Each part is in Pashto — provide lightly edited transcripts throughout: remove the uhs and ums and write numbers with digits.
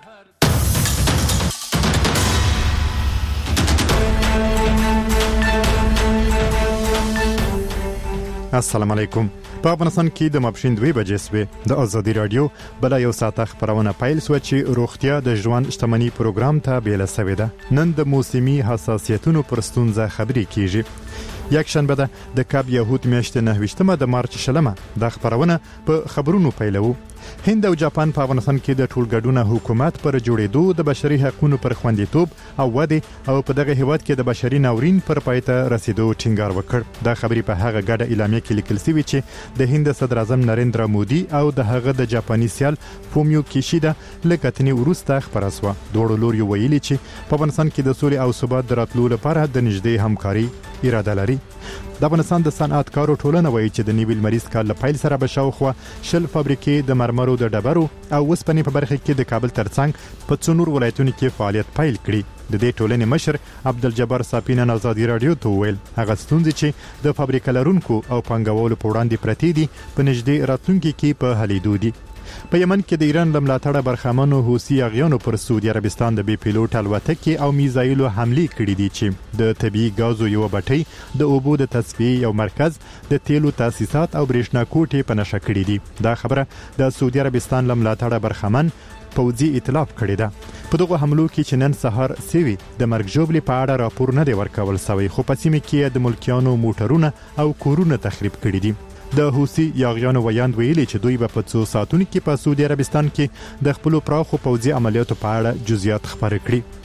السلام علیکم. په افغانستان کې د ماپښین 2 بجې سوې د ازادي رادیو بل یو ساعت خبرونه پیل سو چې روغتیا د ژوند شتمنۍ پروګرام ته بیل سوې ده. نن د موسمي حساسیتونو پر ستونزه خبرې کیږي. یک شنبه ده د کاب یهود میاشتې 9 د مارچ شلمه د خبرونه په خبرونو پیلو. هند او جاپان په افغانستان کې د ټولګډونه حکومت پر جوړېدو د بشري حقوقو پر خوندیتوب او وده او په دغه هیواد کې د بشري ناورین پر پایته رسیدو ټینګار وکړ. دا خبرې په هغه ګډه اعلامیه کې لیکل شوی چې د هند صدر اعظم نریندرا مودي او د هغه د جاپاني سیال فومیو کیشیدا لکتنی ورسته خبره سو. دوړو لوري ویلي چې په افغانستان کې د سولې او ثبات دراتلو لپاره د نږدې همکاري اراده لري. د افغانستان د صنعتکارو ټولنه وایي چې د نیویل مریض کال له پیل سره به شاوخوا 10 فابریکې د مرمرو د ډبرو او وسپنې په برخه کې د کابل ترڅنګ په څو نور ولایتونو کې فعالیت پیل کړي. د دې ټولنې مشر عبدالجبار صافین آزادي رادیو ته ویل هغه ستونزې چې د فابریکې لرونکو او پنګوالو په وړاندې پرتې دي په نږدې راتلونکي کې په حلیدو دي. په یمن کې د ایران لملاتړه برخمنو حوثي اغیانو پر سعودي عربستان د بي پیلوټ الوتکې او میزایلو حمله کړې دي چې د طبي غازو یو بټۍ د اوبو د تصفیې یو مرکز د تیلو تاسیسات او برېښنا کوټې په نشه کړې دي. دا خبره د سعودي عربستان لملاتړه برخمن پوځي اطلاع کړې ده. په دغه حملو کې چې نن سهار سوي د مرګ جوړې په اړه راپور نه دی ورکول شوی، خو په سیمه کې د ملکیانو موټرونه او کورونه تخریب کړي دي. د حوثي یاغیانو ویاند ویلي چې دوی په 2 ساعتونو کې په سعودي عربستان کې د خپل پراخو پوځي عملیاتو په اړه جزئیات خبرې کړي.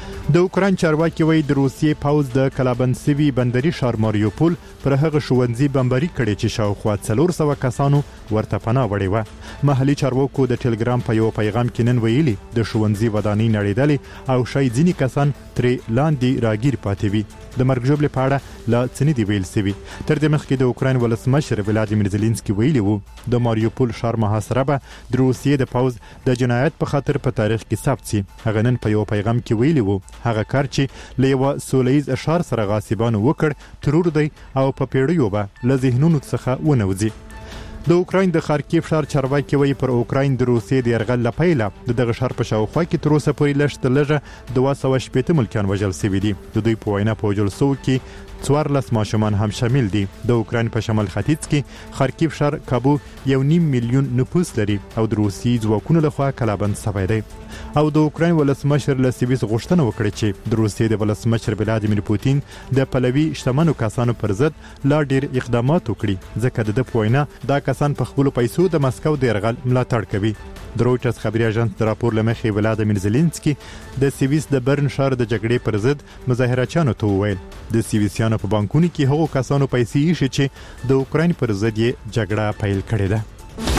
د اوکراین چارواکي وایي د روسیې پوځ د کلابنسوي بندري ښار ماریوپول پر هغه ښوونځي بمباري کړي چې شاوخوا 400 کسانو ورته پناه وړي و. محلي چارواکو د ټلګرام په یو پیغام کې نن ویلي د ښوونځي ودانۍ نړیدلې او شای ځینی کسان ترې لاندې راګیر پاتې وي. د مرګ جوړې په اړه لا څه نه دی ویل شوی. تر دې مخکې د اوکراین ولسمشر ولادیمیر زيلنسکي ویلي وو د ماریوپول ښار محاصره به د روسیې د پوځ د جنایت په خاطر په تاریخ کې ثبت شي. هغه نن په یو پیغام کې ویلي وو هغه کار چې له یو سولهییز اشار سره غاصبانو وکړ ترور دی او په پیړیو به له ذهنونو څخه ونوځي. د اوکراین د خارکیف ښار چارواکي وایي پر اوکراین د روسیې د یرغل لپاره د دغه ښار په شاوخوا کې تر اوسه پورې لږ 280 ملکیان وژل شوي دي. د دوی په وینا په وژل شوو کې 14 ماشومان هم شامل دي. د اوکراین په شمال ختیځ کې خارکیف ښار کابو 1.5 میلیون نفوس لري او د روسي ځواکونو لخوا کلابند شوی دی. او د اوکراین ولسمشر له سیویس غوښتنه وکړه چې د روسیې د ولسمشر ولادیمیر پوتین د پلوي شتمنو کسانو پر ضد لا ډیر اقدامات وکړي ځکه د پوینا دا کسان په خپل پیسو د مسکو د يرغل ملاتړ کوي. د رويټرز خبري اژانس د راپور لمخې ولادیمیر زيلنسکي د سیویس د برن ښار د جګړې پر ضد مظاهرچیانو ته وویل د سیویسیانو په بانکونو کې هغو کسانو پیسې ایښې چې د اوکراین پر ضد یې جګړه پیل کړې ده.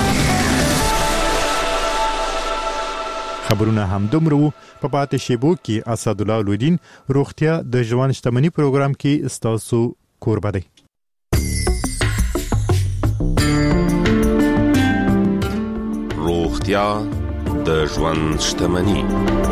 خبرونه هم دومره په پاتې شیبو کې اسد الله لودین روغتیا د ژوند شتمنۍ پروګرام کې استاسو کوربه دی. روغتیا د ژوند شتمنۍ.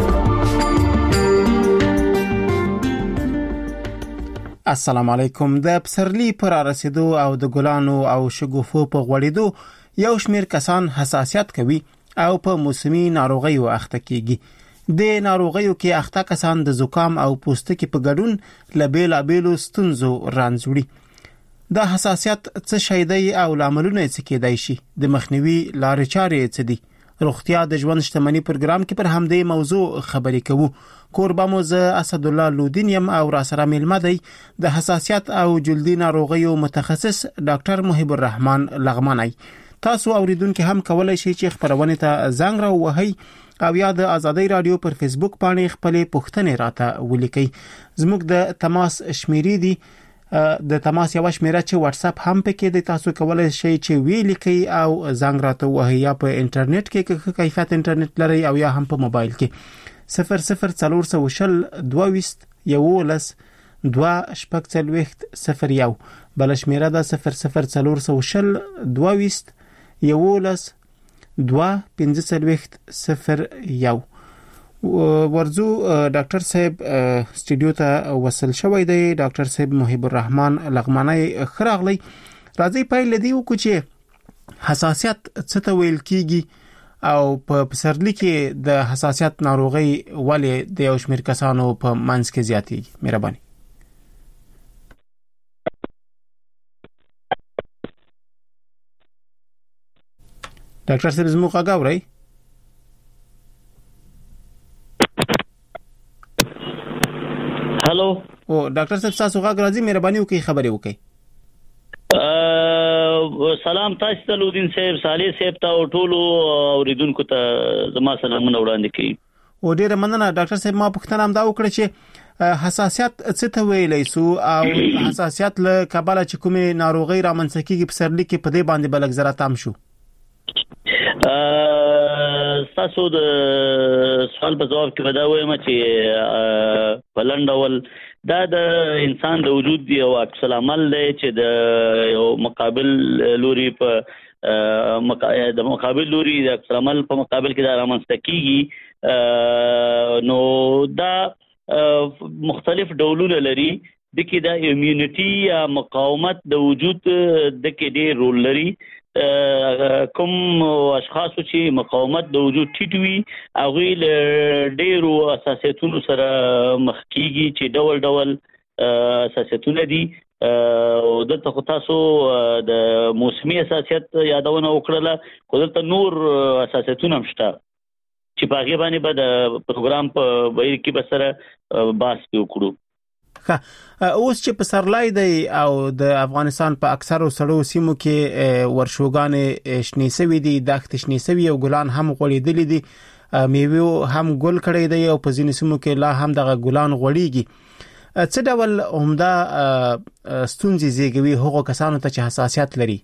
السلام علیکم. د پسرلی پر رسیدو او د ګلانو او شګوفو په غوړېدو یو شمیر کسان حساسیت کوي او په موسمي ناروغیو اخته کیږي. د ناروغیو کې اخته کسان د زکام او پوستکي په ګډون له بیلابیلو ستونزو رانځوړي. دا حساسیت څه شی دی او لاملونه یې څه کېدای شي؟ د مخنیوي لارې چارې څه دي؟ روغتیا د ژوند شتمنۍ پروګرام کې پر همدې موضوع خبرې کوو. کوربه مو زه اسد الله لودین یم او را سره مېلمه دی د حساسیت او جلدي ناروغیو متخصص ډاکټر محب الرحمن لغمانی. تاسو اوریدونکو هم کولای شئ چې خبرونه ته زنګ راوهئ او یا د آزادۍ رادیو پر فیسبوک باندې خپل پوښتنې راته ولیکئ. زموږ د تماس شمیرې دي د تماس یو شمیره چې واتس اپ هم پکې د تاسو کولای شئ چې ویلیکئ او زنګ راته وهئ یا په انټرنیټ کې کیفیت انټرنیټ لري او یا هم په موبایل کې 00420 11 2 بل شمیره ده 00420 11 2 ورزو ډاکټر صاحب سټوډیو ته وصل شوی دی. ډاکټر صاحب محب الرحمن لغمانی خراغلی راځي پیل دی او چې حساسیت څه ته ویل کیږي او په پسرلی کې د حساسیت ناروغي ولې د یو شمېر کسانو په منځ کې زیاتېږي؟ مهرباني. ډاکټر صاحب زموږ غږ اورئ؟ هالو. او ډاکټر صاحب تاسو غږ راځي، مهرباني وکړئ خبرې وکړئ. سلام تاسو ته لودین صاحب، صالح صاحب ته او ټولو اوریدونکو ته زما سلامونه وړاندې کوي. او ډیره مننه ډاکټر صاحب. ما پوښتنه هم دا وکړه چې حساسیت څه ته ویلی سو او حساسیت له کبله چې کومې ناروغي رامنځته کیږي په سرلی کې په دې باندې بلک زره تام شو. تاسو د سوال په جواب کې ودا وایم چې بلندول دا د انسان د وجود دی او عکس العمل دی چې د یو مقابل لوري په مقابل لوري د عکس العمل په مقابل کې دا رامنځته کیږي. نو دا مختلف ډولونه لري. د کې د ایمیونټي یا مقاومت د وجود د کې ډېر رول لري. کوم اشخاص چې مقاومت د وجود ټیټ وي هغه له ډېرو اساسیتونو سره مخ کیږي چې ډول ډول اساسیتونه دي. او دلته تاسو د موسمي اساسیت یادونه وکړه، خو دلته نور اساسیتونه هم شته چې په هغه باندې به د پروګرام په بهیر کې به سره بحث وکړو. اوس چې په سرلای دی او د افغانستان په اکثرو سړو سیمو کې ورشوګانې شنې سوي دي، دښتې شنې سوي او ګلان هم غوړېدلي دي، میوه هم ګل کړی دی او په ځینې سیمو کې لا هم دغه ګلان غوړېږي. څه ډول عمده ستونزې زیږوي هغو کسانو ته چې حساسیت لري؟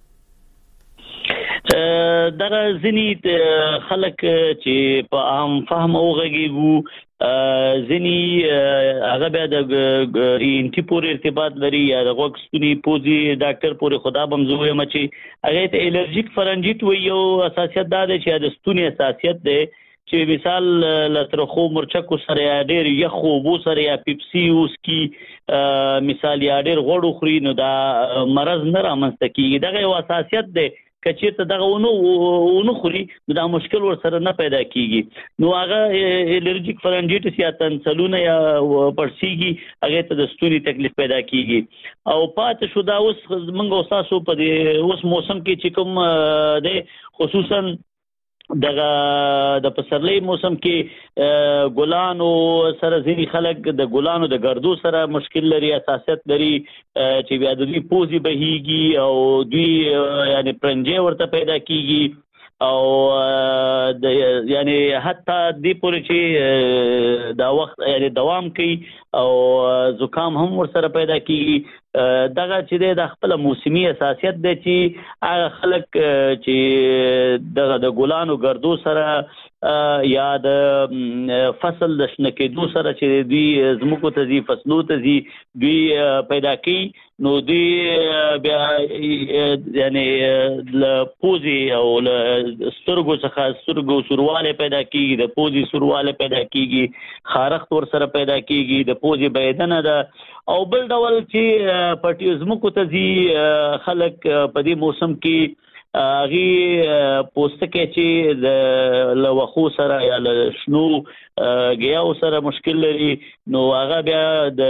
دغه ځینې خلک چې په عام فهم او غږیږي ځینی هغه بیا د انټي پورې ارتباط لري یا د غوږ ستوني پوزي ډاکټر پورې خدا بمزوي مچي هغه ته الرجیک فرنجیت وي یو اساسیت دا دی چې د ستوني اساسیت دی چې مثال لترخو مرچکو سره یا ډېر یخو بو سره یا پیپسي اوس کی مثال یا ډېر غوړو خوري نو دا مرض نه رامنځته کیږي. دغه یو اساسیت دی کچې ته دغه ونو خوري دا مشکل ور سره نه پیدا کیږي. نو هغه الرجیک فرنجیټس یا تنسلونه یا پړسیږي هغه ته د ستوني تکلیف پیدا کیږي. او پات شو دا اوس موږ تاسو په دې اوس موسم کې چې کوم د خصوصا دغه د پسرلی موسم کې ګلانو سره ځینې خلک د ګلانو د ګردو سره مشکل لري، اساسیت لري چې بیا د دوی پوزي بهیږي او دوی یعنی پرنجې ورته پیدا کیږي او یعنی حتی دې پورې چې دا وخت یعنی دوام کوي او زکام هم ور سره پیدا کیږي. دغه چې د خپل موسمي اساسیت دی چې هغه خلک چې دغه د ګلانو ګردو سره یا د فصل د شنه کېدو سره چې دوی زموږ ته دي فصلو ته دي دوی پیدا کوي نو دوی بیا یعنی ل پوزي او ل سترګو څخه سترګو سورواله پیدا کیږي، د پوزي سورواله پیدا کیږي، خارښت ور سره پیدا کیږي، د پوزي بيدنه ده. او بل ډول چې پټیزمو کو ته دي خلک په دې موسم کې اغي پوستکه چې د لوخو سره یا شنو غیاو سره مشکل لري نو هغه بیا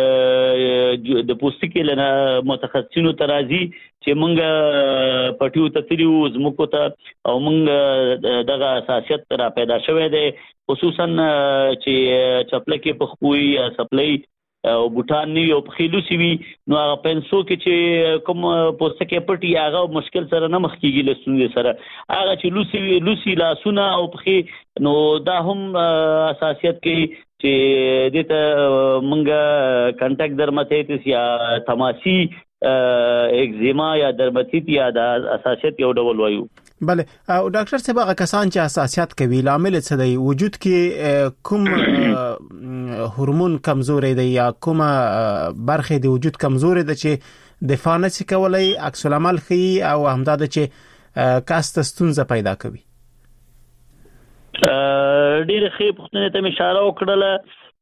د پوستکه لنه متخصصینو ترازی چې مونږ پټیو ته تریو زموږ ته او مونږ دغه اساسیت را پیدا شوه دی خصوصا چې چپلکه په خوې یا سپلای او بوټان نیو په خېلو سی وی نو هغه پنسو کې چې کوم پوستکه پټي هغه مشکل سره نه مخ کیږي لسونه سره هغه چې لوسی لاسونه او په نو دا هم اساسیت کې چې دته مونږه کانټاکټ درماتایټس یا تماسی اگزیما یا درماتیت یا د اساسیت یو ډول وایو. بله او ډاکټر صاحب هغه کسان چې حساسیت کوي لامل څه دی؟ وجود کې کوم هورمون کمزوري دی یا کوم برخه د وجود کمزوري ده چې دفاع نشي کولای، عکس العمل خي او همداده چې کاست ستونزه پیدا کوي؟ ډېر ښه پوښتنه ته اشاره وکړله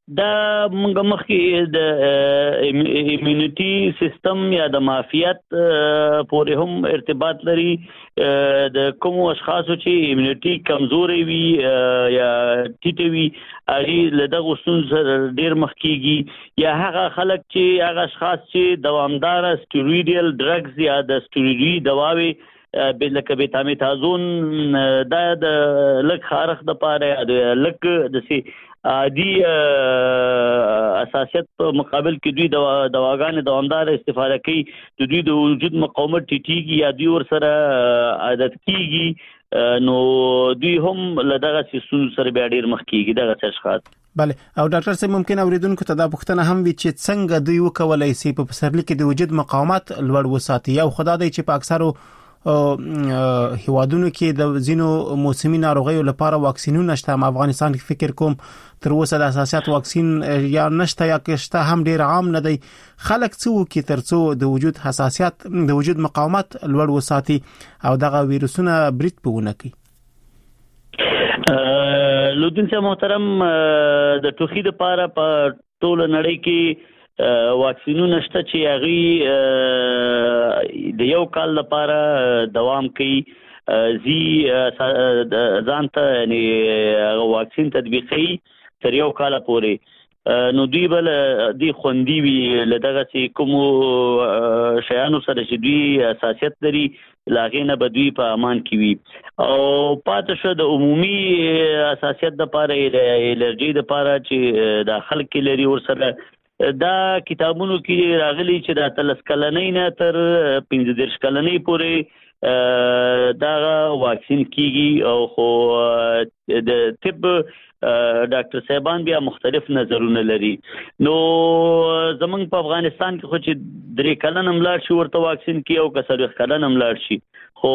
دا موږ مخکې د ایمیونټي سیستم یا د معافیت پورې هم ارتباط لري. د کوم اشخاصو چې ایمیونټي کمزوري وي یا ټیټه وي هغه له دغه ستونزو ډیر مخ کیږي، یا هغه خلک چې هغه اشخاص چې دوامدار سټیرویډل ډرګز یا د سټیرویډي دواوي لکه بیتامیتازون دا د لک خارخ د پاره د لک د سي عادي اساسیت په مقابل کې دوی دواګانې دوامدار استفاده کوي، د دوی د وجود مقاومت ټیټیږي یا دوی ور سره عادت کیږي، نو دوی هم له دغه سیستم سره بیا ډیر مخ کیږي دغه اشخاص. بله، او ډاکټر صاحب ممکن اوریدونکو ته دا پوښتنه هم وي چې څنګه دوی وکولای شي په پسرلي کې د وجود مقاومت لوړ وساتي، او خدای دې چې په اکثرو هیوادونو کې د زینو موسمي ناروغیو لپاره واکسینونه شته. افغانستان کې فکر کوم تر اوسه د اساسیت واکسین یا نشته یا کشته هم ډیر عام نه دی. خلک څه وکړي ترڅو د وجود حساسیت د وجود مقاومت لوړ وساتي او دغه ویروسونه برید پونه کوي؟ لودین صاحب محترم، د ټوخي لپاره په ټول نړۍ کې واکسینونه شته چې هغه د یو کال لپاره دوام کوي. ځان ته یعنی واکسین تطبیقي تر یو کال پورې، نو دوی بل دی خوندي وي لدغه چې کوم شیانو سره چې دوی اساسیت لري لاغې نه بدوی په امان کې وي. او پاتې شو د عمومي اساسیت د پاره الرجی د پاره چې د خلک لري ور سره دا کتابونو کې راغلي چې د 13 کلنۍ نه تر 15 کلنۍ پورې دا واکسین کیږي. او خو د طب ډاکټر صاحبان بیا مختلف نظرونه لري. نو زمونږ په افغانستان کې خو چې 3 کلن ملاړ شي ورته واکسین کی او کسر کلن ملاړ شي، خو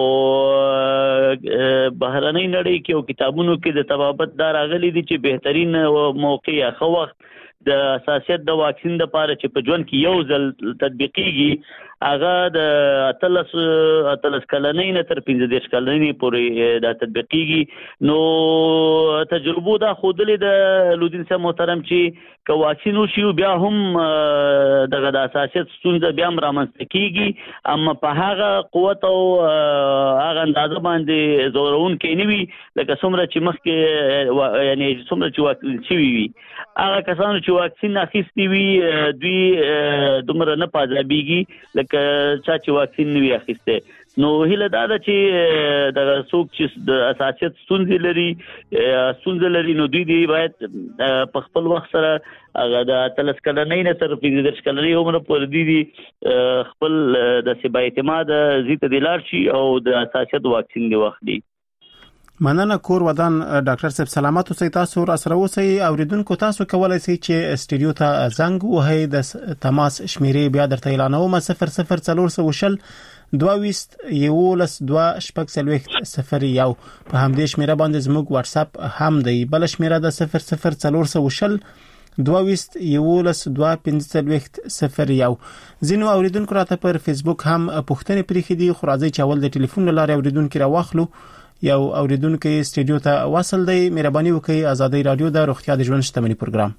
بهرنۍ نړۍ کې او کتابونو کې د تبابت دا راغلي دي چې بهترین موقع یا خو وخت د اساسیت د واکسین د پاره چې په ژوند کې یو ځل تطبیقيږي هغه د 13 کلنۍ نه تر 15 کلنۍ پورې د تطبیقيږي. نو تجربه دا خودلې د لودین صاحب محترم چې که واکسین وشي بیا هم دغه د اساسیت ستونزه بیا هم رامنځته کیږي، اما په هغه قوت او هغه اندازه باندې زورون کې نه وي لکه څومره چې مخکې یعنی څومره چې واکسین شوی وي. هغه کسانو چې واکسین اخیستی وي دوی دومره نه پازابيږي لکه چا چې واکسین نه وي اخیسته. نو هله دا ده چې د څوک چې د اساسیت ستونزې لري نو دوی باید په خپل وخت سره هغه د 13 کلنۍ نه تر 15 کلنۍ عمر پورې دي خپل د سبا اعتماد زیات دی لار شي او د اساسیت واکسین دی وخت دی. مننه. کور ودان ډاکټر صاحب سلامات اوسئ. تاسو را سره اوسئ. اوریدونکو تاسو کولای شئ چې سټډیو ته زنګ وهئ. د تماس شمیرې بیا درته اعلانوم: 00420 22 11 2 په همدې شمیره باندې زموږ واتس اپ هم دی. بل شمیره د 00420 22 11 2 زینو اوریدونکو راته پر فیسبوک هم پوښتنې پرېښې دي، خو راځي چې اول د ټلیفون لاره اوریدونکو راوخلو. یو اوریدونکو سټډیو ته وصل دی. مهرباني وکړئ آزادۍ رادیو د روغتیا د ژوند شتمنۍ پروګرام.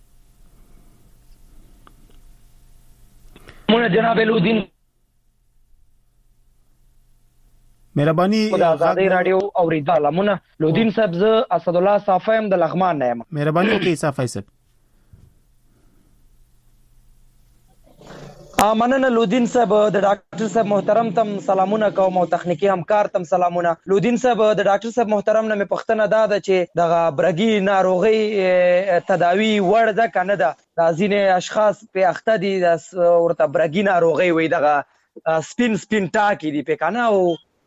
مونږ جناب لودین مهرباني آزادۍ رادیو اوریدل. مونږ لودین صاحب ز اسد الله صافیم د لغمان نه یم. مهرباني وکړئ صافی صاحب. مننه لودین صاحب. د ډاکټر صاحب محترم تم سلامونه کوم او تخنیکی همکار تم سلامونه. لودین صاحب د ډاکټر صاحب محترم نه مې پوښتنه ده چې دغه برګي ناروغي تداوی وړ ده کنه ده. د ځینې اشخاص په اخته دي ورته برګي ناروغي وي، دغه سپین ټاکي دي په کنه او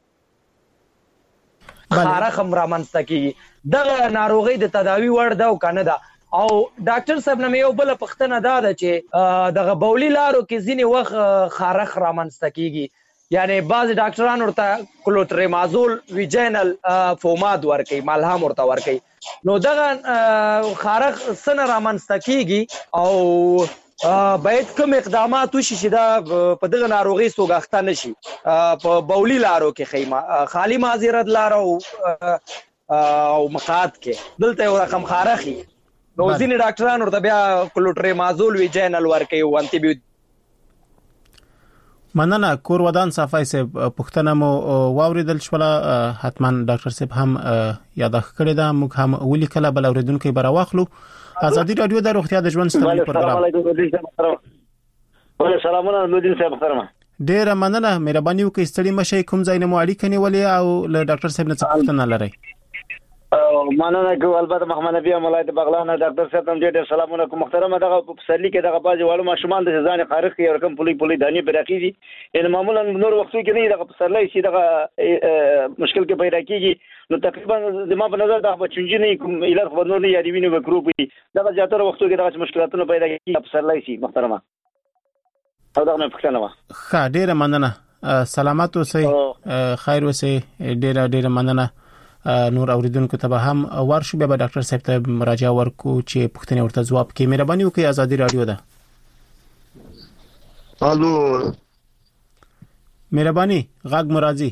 خارخ هم رامنځته کیږي. دغه ناروغي د تداوی وړ ده او کنه ده. او ډاکټر صاحب نه یو بل پوښتنه ده چې دغه بولی لارو کې ځینې وخت خارخ رامنځته کیږي، یعنی بعض ډاکټران ورته کلوتریمازول ویجینل فوماد ورکوي، ملهم ورته ورکوي. نو دغه خارخ څنګه رامنځته کیږي او باید کوم اقدامات وشي چې دا په دغه ناروغي سوګاخته نشي په بولی لارو کې خیمه خالی معذرت لارو او مقاد کې دلته یو رقم خارخي. نو ځینې ډاکټران ورته بیا کلوټریمازول ویجینل ورکوي او انټي بیوټیک. مننه. کور ودان صافای صاحب پښتنه مو واوریدل شوله. حتما ډاکټر صاحب هم یاداښت کړی دا، موږ هم ولیکله بل اوریدونکو به راوخلو. ازادي رادیو د روغتیا د ژوند ستونزې پروګرام. سلامونه لودین صاحب محترمه. ډیره مننه، مهرباني وکړئ ستړي مشئ، کوم ځای نه مو اړیکه نیولې او له ډاکټر صاحب نه څه پوښتنه لرئ؟ مننه کوم. البته محمد نبی ولایت بغلان ډاکټر صاحب ته ډېر سلامونه کوم محترمه. دغه په پسرلی کې دغه بازي والو ماشومان د ځان خارق کې رقم پولی دانی برقیږي، ان معمولا نور وختو کې نه دغه پسرلی شي دغه مشکل کې پیدا کیږي. نو تقریبا زما په نظر دغه چونجي نه کوم الهر خبر نه یادی ویني وکړو دغه زیاتره وختو کې دغه مشکلاتونه پیدا کیږي پسرلی شي محترمه. او دغه نه پښتنه وا. ښه، ډیره مننه، سلامات اوسئ، خیر اوسئ، ډیره مننه. نور اوریدونکو ته به هم ورشو، بیا به ډاکټر صاحب ته مراجعه ورکو چې پوښتنې ورته ځواب کړي. مهرباني وکړئ، ازادي رادیو ده. الو، مهرباني غږ مرাজি.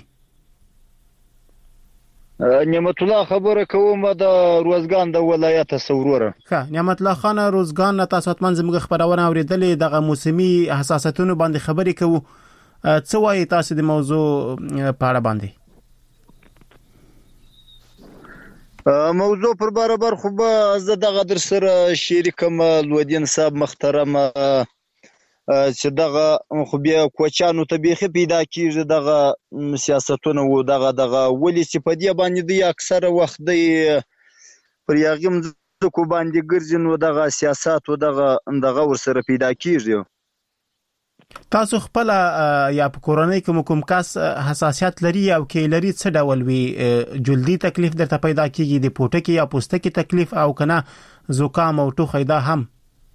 نعمت الله خبره کوم د روزګان د ولایت سوروره. ښه، نعمت الله خان روزګان تاسو اتمن زموږ خبرونه اوریدلې، دغه موسمي حساسیتونو باندې خبرې کوو. څه وایي تاسو د موضوع په اړه باندې؟ موضوع پر برابر خو به زه دغه در سره شریکم لودین صاحب محترمه چې دغه خو بیا کوچانو ته بیخي پیدا کیږي دغه سیاستونه و دغه ولی چې په دې باندې د اکثره وخت د پر یاغم کو باندې ګرځي نو دغه سیاست و دغه ور سره پیدا کیږي. تاسو خپل یا په کورنۍ کې کوم کس حساسیت لري او کې لري څه ډول وي جلدی تکلیف درته پیدا کیږي د پوټکی یا پوستکی تکلیف او کنه زکام او ټوخی دا هم؟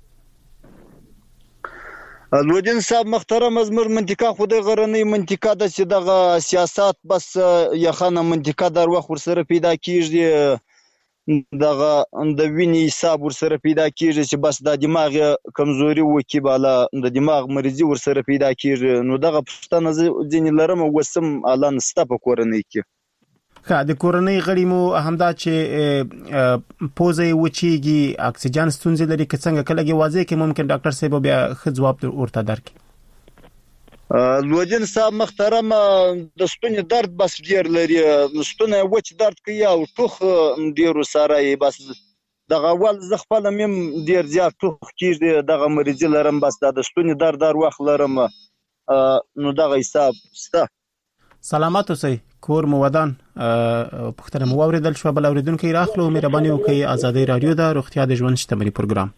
لودین صاحب محترم زمر منطقه خو د غرنۍ منطقه د چې دغه سیاست بس یخنه منطقه در وخت ور سره پیدا کیږي، دغه د وینې حساب ور سره پیدا کیږي چې بس د دماغ کمزوري وکي بالا د دماغ مریضي ور سره پیدا کیږي. نو دغه پښتنه ځین لرم وسم اعلان ست په کورنۍ کې. ښه، د کورنۍ غړي مو همدا چې پوزې وچیږي، اکسیجن ستونزې لري، که څنګه کله واضح کې ممکن ډاکټر صاحب بیا ښه ځواب ورته درکړي. لودین صاحب محترم د ستوني درد بس ډیر لري، ستوني وچ درد کوي او ټوخ ډیر سره بس دغه ول ز خپل مم ډیر زیات ټوخ کیږي، دغه مریض لرم بس د ستوني درد وخت لرم. نو دغه حساب ستا. سلامات اوسئ، کور مو ودان. پښتنه مو اوریدل شو، بل اوریدونکو راخلو. مهرباني وکړئ، ازادي رادیو د روغتیا د ژوند شتمنۍ پروګرام.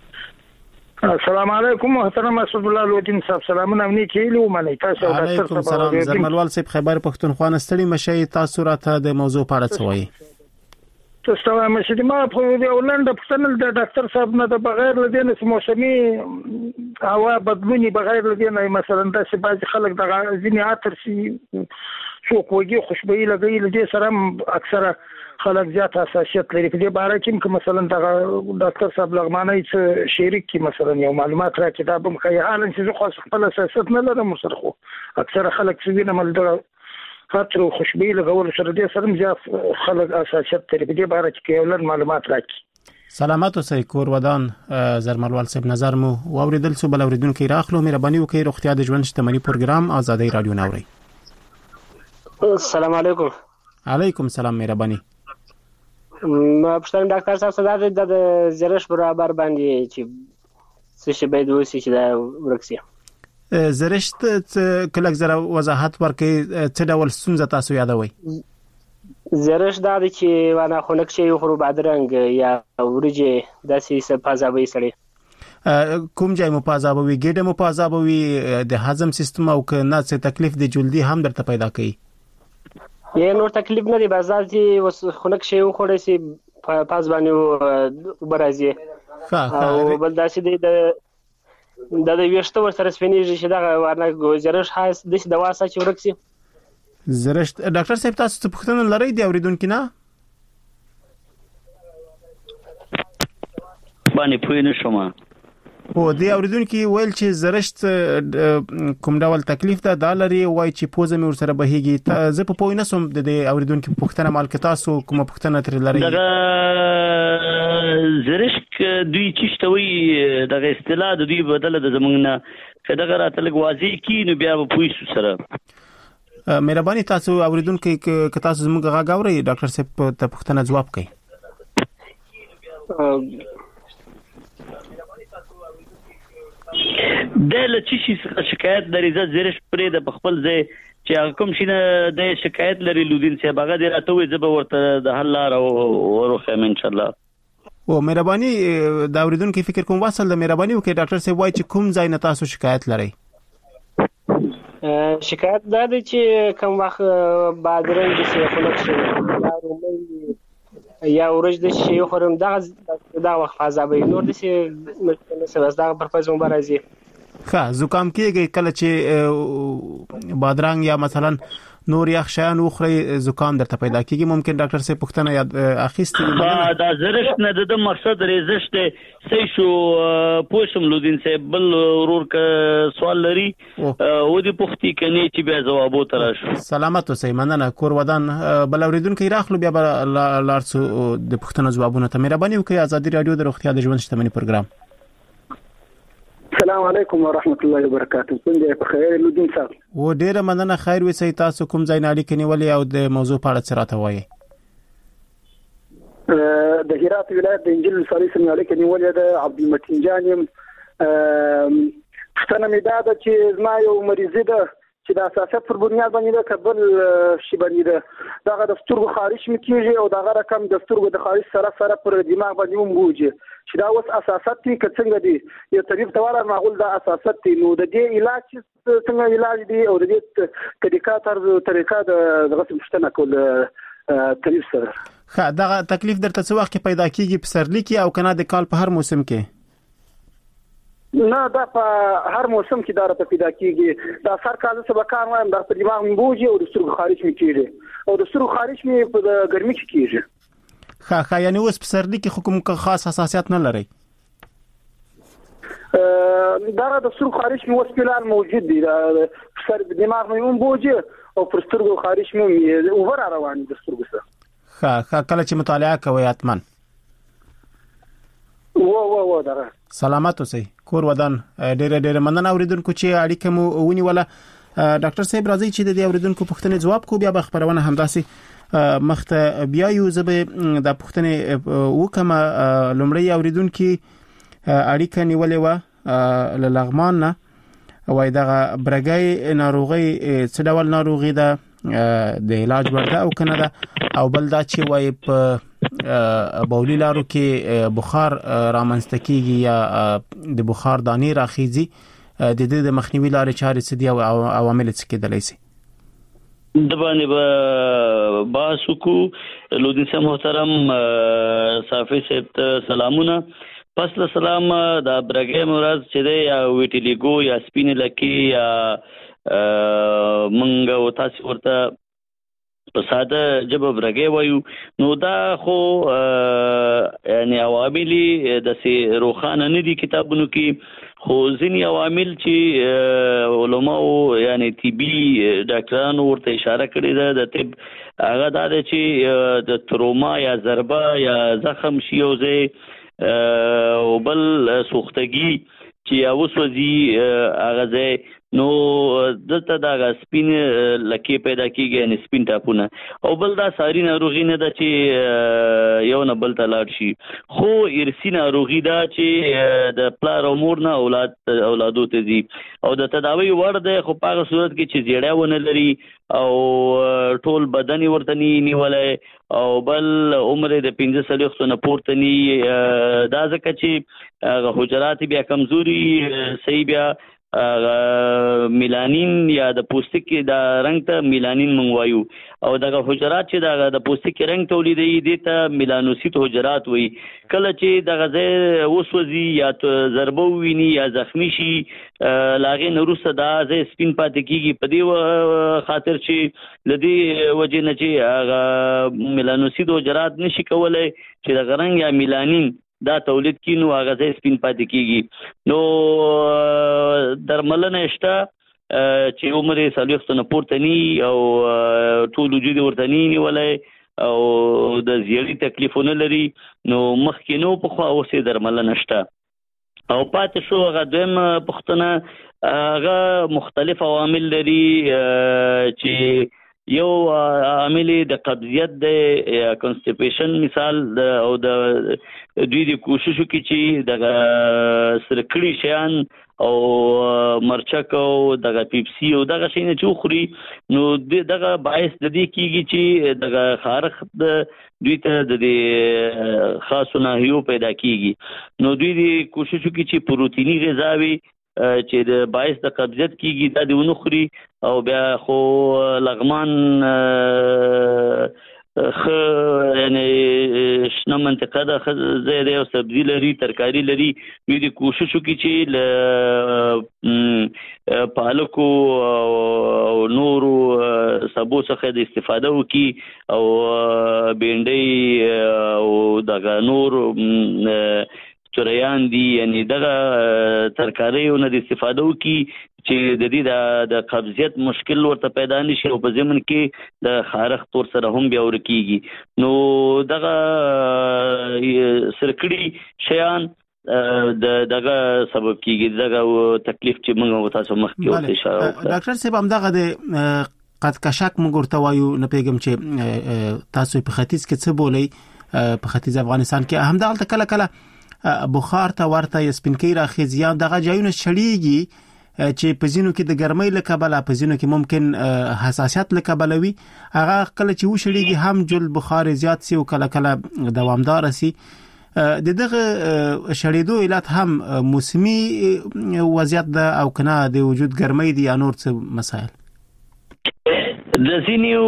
السلام علیکم محترم اسد الله لودین صاحب، سلامونه امنی کېلو منی تاسو ډاکټر صاحب. علیکم سلام، زرملوال صاحب خبر پښتونخوا نستړي مشي، تاسو راته د موضوع په اړه څه وایي؟ تاسو وایم چې ما په یو لنډ پښتنل د ډاکټر صاحب نه د بغیر لدین موسمي هوا بدلونی بغیر لدین مثلا د بعض خلک د ځینې عطر سي څوک وږي خوشبوئی لګي لدی سره اکثره خلک زیات حساسیت لري. په دې باره کې مثلا د ډاکټر صاحب لغمانه چې شریک کی مثلا یو معلومات راکړي دا به مخې حال چې زه خاص خپل حساسیت نه لرم سره، خو اکثره خلک چې وینم د خاطر خوشبوئی لګول سره دې سره زیات خلک حساسیت لري. په دې باره کې یو لږ معلومات راکړي. سلامات اوسئ، کور ودان. زرملوال صاحب نظر مو واوریدل سو، بل اوریدونکو راخلو. مهرباني وکړئ، روغتیا د ژوند شتمنۍ پروګرام ازادي رادیو ناوړي. السلام علیکم. علیکم سلام، مهرباني. ما پښتون ډاکټر صاحب صدر د زرش برابر باندې چې څه شي باید وسی چې دا ورکسي. زرشت کله زره وضاحت ورکړي څه ډول ستونزه تاسو یادوي؟ زرش دا چې وانا خنک شي خو بادرنګ یا ورجه داسې سپازابي سړي. کوم ځای مو پازابوي؟ ګډه مو پازابوي؟ د هضم سیستم او کنه څه تکلیف د جلدی هم درته پیدا کوي؟ یې نور تکلیف نه دی، بازار چې وس خنک شي خوړې سي پاز باندې برازي. او بل داسې دی د ویشته ور سره سپینیږي چې دا ورنه زرش حاس د دوا سره چې ورکسي. زرش ډاکټر صاحب تاسو څه پوښتنه لرئ دی اوریدونکو نه؟ باندې پوه نه شوم. هو د اوریدونکو ویل چې زرشت کوم ډول تکلیف ده دا لري وای چې پوزه مې ورسره بهيږي زه په پوه نه سوم د اوریدونکو پوښتنه مال کې تاسو کومه پوښتنه تر لري زرشت دوی چشتوي دغه اصطلاح د دوی بدله د زمونږ نه کداغه راتلګ واضح کی نو بیا په پوښتنه سره مهرباني تاسو اوریدونکو ک تاسو زموږ غاغوري ډاکټر صاحب ته پوښتنه جواب کړئ دله چې شکایت لري زرش پرې د خپل ځای چې کوم شي نه د شکایت لري لودین صاحب هغه د راته وي زب ورته د حل لار ورخه ان شاء الله او مهرباني دا اوریدونکو فکر کوم واصل د مهرباني وکړي ډاکټر صاحب وایي چې کوم ځای نه تاسو شکایت لري شکایت دا دی چې کوم وخت بادرنګ چې خلک شي یا ورځ د شي خورم دا وخت فازابې نور د شي مثلا دا پر پزمو برازي زکام کېږي کله چې بادرنګ یا مثلا نور یخ شیان وخوري زکام درته پیدا کیږي ممکن ډاکټر صاحب پوښتنه یاد اخیستې دا زرشت نه د مقصد ریزشت سې شو پوښم لودین صاحب بل ورور ک سوال لري او دې پوښتنه کني چې بیا جواب وتراشو سلامت اوسئ مننه کور ودان بل اوریدونکو راخلو بیا لارڅو د پوښتنه جوابونه ته مهرباني وکړئ ازادي رادیو د روغتیا د ژوند شتمنۍ پروګرام السلام علیکم ورحمت الله وبرکاتہ څنګه په خیر لودین صاحب و ډیره مننه خیر وسې تاسو کوم ځای نه اړیکې نیولې او د موضوع په اړه څه راته وایي د هرات ولایت د انجیل صالح سره اړیکې نیولې د عبدالمتین جان څنګه مې دا چې زما یو مریض ده چې د اساسات پر بنیاد باندې د قبل شی باندې ده دا د سترګو خارج مکیږي او دا رقم د سترګو د خارج سره پر دماغ باندې وموجي چې دا اوس اساسات دي څنګه دي یو طبيب تواله معقول دا اساسات دي نو د دې علاج څنګه علاج دي او د دې طریقه د غسل مشتنه کول طبيب سره دا تکلیف درته څه وخت پیدا کیږي په سرلی کې او کنه د کال په هر موسم کې نه دا په هر موسم کې دا راته پیدا کیږي دا سر کال څه وکړم وایم دا په دماغ مې بوجي او د سترګو خارج مې کیږي او د سترګو خارج مې په ګرمي کې کیږي یعنی اوس په سرلی کې حکم خاص حساسیت نه لري دا د سترګو خارج مې اوس فعال موجود دي سر دماغ مې بوجي او پر سترګو خارج مې اوور روان دي سترګو سره کله چې مطالعه کوي اتمن و دا سلامت اوسئ کور ودان ډېر مننه اوریدونکو چې اړیکه مو ونیوله ډاکټر صاحب راځي چې د اوریدونکو پوښتنې جواب کو بیا به خبرونه همداسې مخته بیا یو زبه د پوښتنې وکم لومړی اوریدونکو اړیکه نیولې و لغمان نه وای دا برګي ناروغي څه ډول ناروغي ده د علاج ورته او کنه ده او بل دا چې وای په بولی لارو کې بخار رامنځته کیږي یا د بخار دانی راخیږي د دې د مخنیوي لارې چارې څه دي او عوامل څه کېدلی شي د باندې باسکو لودین صاحب محترم صافي صاحب سلامونه پس سلام دا برګه مراد چې دی یا ویټیلیګو یا سپین لکی یا منګه او تاسو ورته په ساده جبه برګه وایو نو دا خو یعنی عواملی د سي روخانه نه دي کتابونو کې خو ځینی عوامل چې علماء یعنی طبي ډاکټرانو ورته اشاره کړې ده د طب هغه دا چې د تروما یا ضربه یا زخم شي او زه او بل سوختگی چې اوسوځي هغه نو دلته دا سپین لکه پیدا کیږي ان سپین ټاپونه او بل دا ساری ناروغي نه ده چې یو نه بل ته لاړ شي خو ارثي ناروغي ده چې د پلار او مور نه اولادو ته دي او د تداوی وړ ده خو په هغه صورت کې چې زیړه ونه لري او ټول بدن ورته نیولای او بل عمر د 15 نه پورته ني دا ځکه چې حجرات بیا کمزوري صحیح بیا میلانین یا د پوستکي د رنگ ته میلانین منوایو او دغه حجرات چې د پوستکي رنگ تولیدي دي ته میلانوسیت حجرات وي کله چې دغه ځای وسوځي یا ضربه ویني یا زخمی شي لاغې نورسته دا ځای سپین پاتې کیږي په دې خاطر چې لدی وجه نه چې میلانوسیت حجرات نشي کولای چې د رنگ یا میلانین دا تولید کینو هغه ځای سپین پاتې کیږي. نو درملنه شته چې عمر یې 40 نه پورته ني او ټول وجود ورته ني نیولای او د زیړی تکلیفونه لري. نو مخکې نو په خوا اوسې درملنه شته. او پاتې شو هغه دویم پوښتنه، هغه مختلف عوامل لري چې یو عامل د قبضیت د کنسټیپیشن مثال او د دوی د کوششو کې چې د سرکړی شیان او مرچک او دغه پیپسي او دغه شي نه چوخري، نو دغه باعث د دې کیږي چې دغه خارخ د دوی ته د خاصو ناحیو پیدا کیږي. نو دوی د کوششو کې چې پروتینی غذاوي چې د باعث د قبضیت کیږي دا دی ونخري، او بیا خو لغمان یعنی شنه منطقه ده زیاده او سبزی لري ترکاری لري. دوی د کوششو کې چې پالکو او نورو سبو څخه د استفاده وکي او بینډۍ او دغه نور چریان دي، یعنی دغه ترکاریونه د استفاده وکي چې د دې د قبضیت مشکل ورته پیدا نشي او په ضمن کې د خارخ تور سره هم بیا ورکیږي. نو دغه سرکړي شیان دغه سبب کیږي دغه تکلیف چې موږ تاسو مخکې ورته اشاره وکړه. ډاکټر صاحب هم دغه د قد کشک موږ ورته وایو، نه پیګم چې تاسو په ختیځ کې څه بولئ، په ختیځ افغانستان کې هم دغه کله کله بخار ته ورته سپینکی راخیزیان دغه ځایونه شړیږي چې په ځینو کې د ګرمۍ له کبله، په ځینو کې ممکن حساسیت له کبله وي. هغه کله چې وشړیږي هم جل بخار زیات سي او کله کله دوامدار سي. دغه شړیدو علت هم موسمي وضعیت ده او کنه د وجود ګرمۍ دي یا نور څه مسائل؟ د ځینو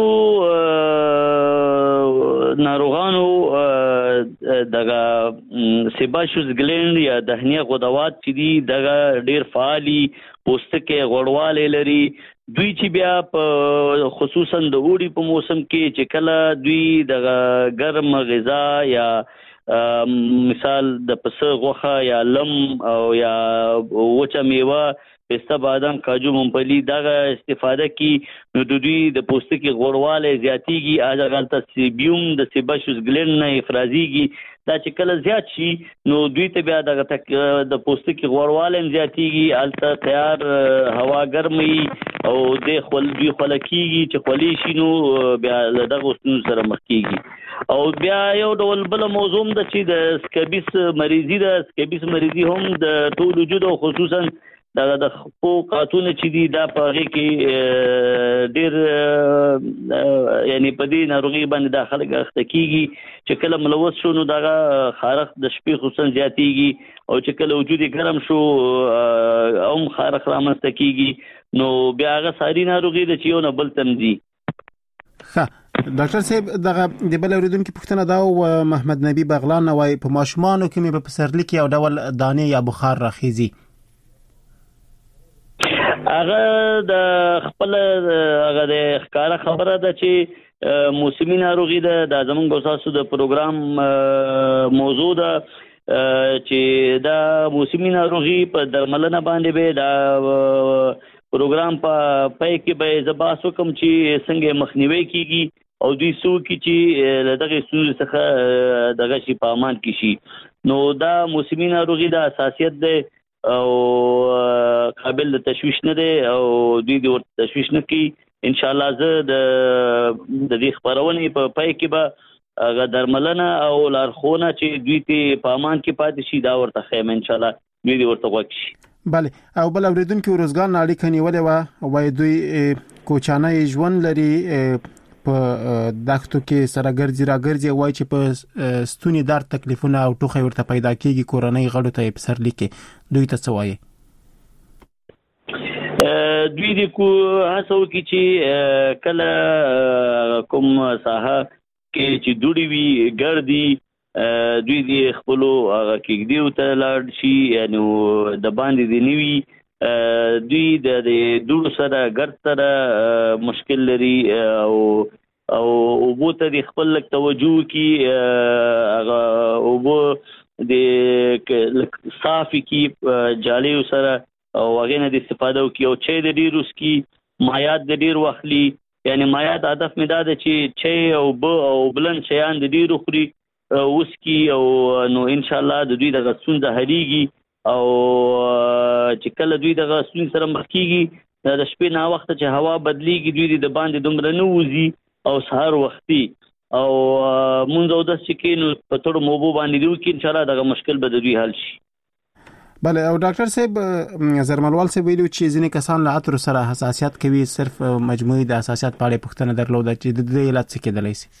ناروغانو دغه سیباشوس ګلند یا دهنیه غدوات چې دي دغه ډیر فعالي پوستکي غوړواله لري. دوی چې بیا په خصوصا د اوړي په موسم کې چې کله دوی دغه ګرم غذا یا مثال د پسه غوښه یا لم او یا وچه میوه پسته بادام کاجو ممپلی دغه استفاده کی، نو د دوی د پوستکي غوړواله زیاتیږي. هغه غلطه سیبیوم د سیباشوس ګلند نه افرازیږي. دا چې کله زیات شي نو دوی ته بیا د پوستکي غوړواله زیاتیږي، الته تیار هوا ګرمي او د دوی خلکیږي چې خولي شي، نو بیا دغه ستونزو سره مخ کیږي. او بیا یو ډول بل موضوع ده چې د سکبیس مریضي ده. سکبیس مریضي هم د ټول وجود او خصوصا د خپو قاتونه چې دي دا په هغه کې ډېر یعنی په دې ناروغي باندې داخله غخته کیږي چې کله ملوث شو نو دغه خارخ د شپې خصوصا زیاتیږي، او چې کله وجود ګرم شو هم خارخ رامنځته کیږي. نو بیا هغه ساري ناروغي د چې یو نه بل تمځي. ښه ډاکټر صاحب دغه د بل اوریدونکو پوښتنه دا او محمد نبی بغلان نوای په ماشومانو کې مې په پسرلي کې یو ډول دانې یا بخار راخیزي. هغه د خپل هغه د ښکارا خبره ده چې موسمي ناروغي ده. د زمونږ اساسو د پروګرام موضوع ده چې دا موسمي ناروغي په درملنه باندې به دا پروګرام په پای کې به زباسو کوم چې څنګه مخنیوي کیږي او دوی سو کی چې دغه ستونزې څخه دغه شي په امان کې شي. نو دا موسمي ناروغي د اساسیت ده او قابل د تشویش نه دی او دوی د تشویش نه کی. ان شاء الله زه د دې خبرونه په پای کې به هغه درملنه او لارښوونه چې دوی ته په امان کې پاتې شي دا ورته خیم ان شاء الله دوی ورته وکړي. بله او بل اوریدونکو روزګار اړیکه نیولې وای دوی کوچانه ژوند لري په دښتو کې سره ګرځي راګرځي وای چې په ستوني درد تکلیفونه او ټوخی ورته پیدا کیږي کورنۍ غړو ته په سرلی کې دوی ته څه وایي؟ دوی د کو هڅه وکړي چې کله کوم ساحه کې چې دوړي وي ګرځي دوی د خپل هغه کې دیو ته لاړ شي، یعنی د باندې دی نیوي دوی د دوړو سره ګرد سره مشکل لري او بو ته د خپل توجه کی هغه او د صافي کی جالي سره او هغه نه د استفاده وکي او چې د ډیر وسکی مایات د ډیر واخلي یعنی مایات هدف مې دا ده چې چې او بلند شیان د ډیر خوري وسکی او نو ان شاء الله د دوی د غسون د هریږي او چې کله دوی د غسون سره مخ کیږي د شپې نه وخت چې هوا بدلیږي دوی د باندې دومره نه وځي او سحر وختي او مونږ او د سکینو په تړو موبو باندې دوی کې ان شاء الله دغه مشکل به د دوی حل شي. بله او ډاکټر صاحب زرملوال صاحب ویلو چې ځینې کسان له عطر سره حساسیت کوي صرف مجموعي د حساسیت په اړه پوښتنه درلوده چې د دې علت څه کېدلی شي.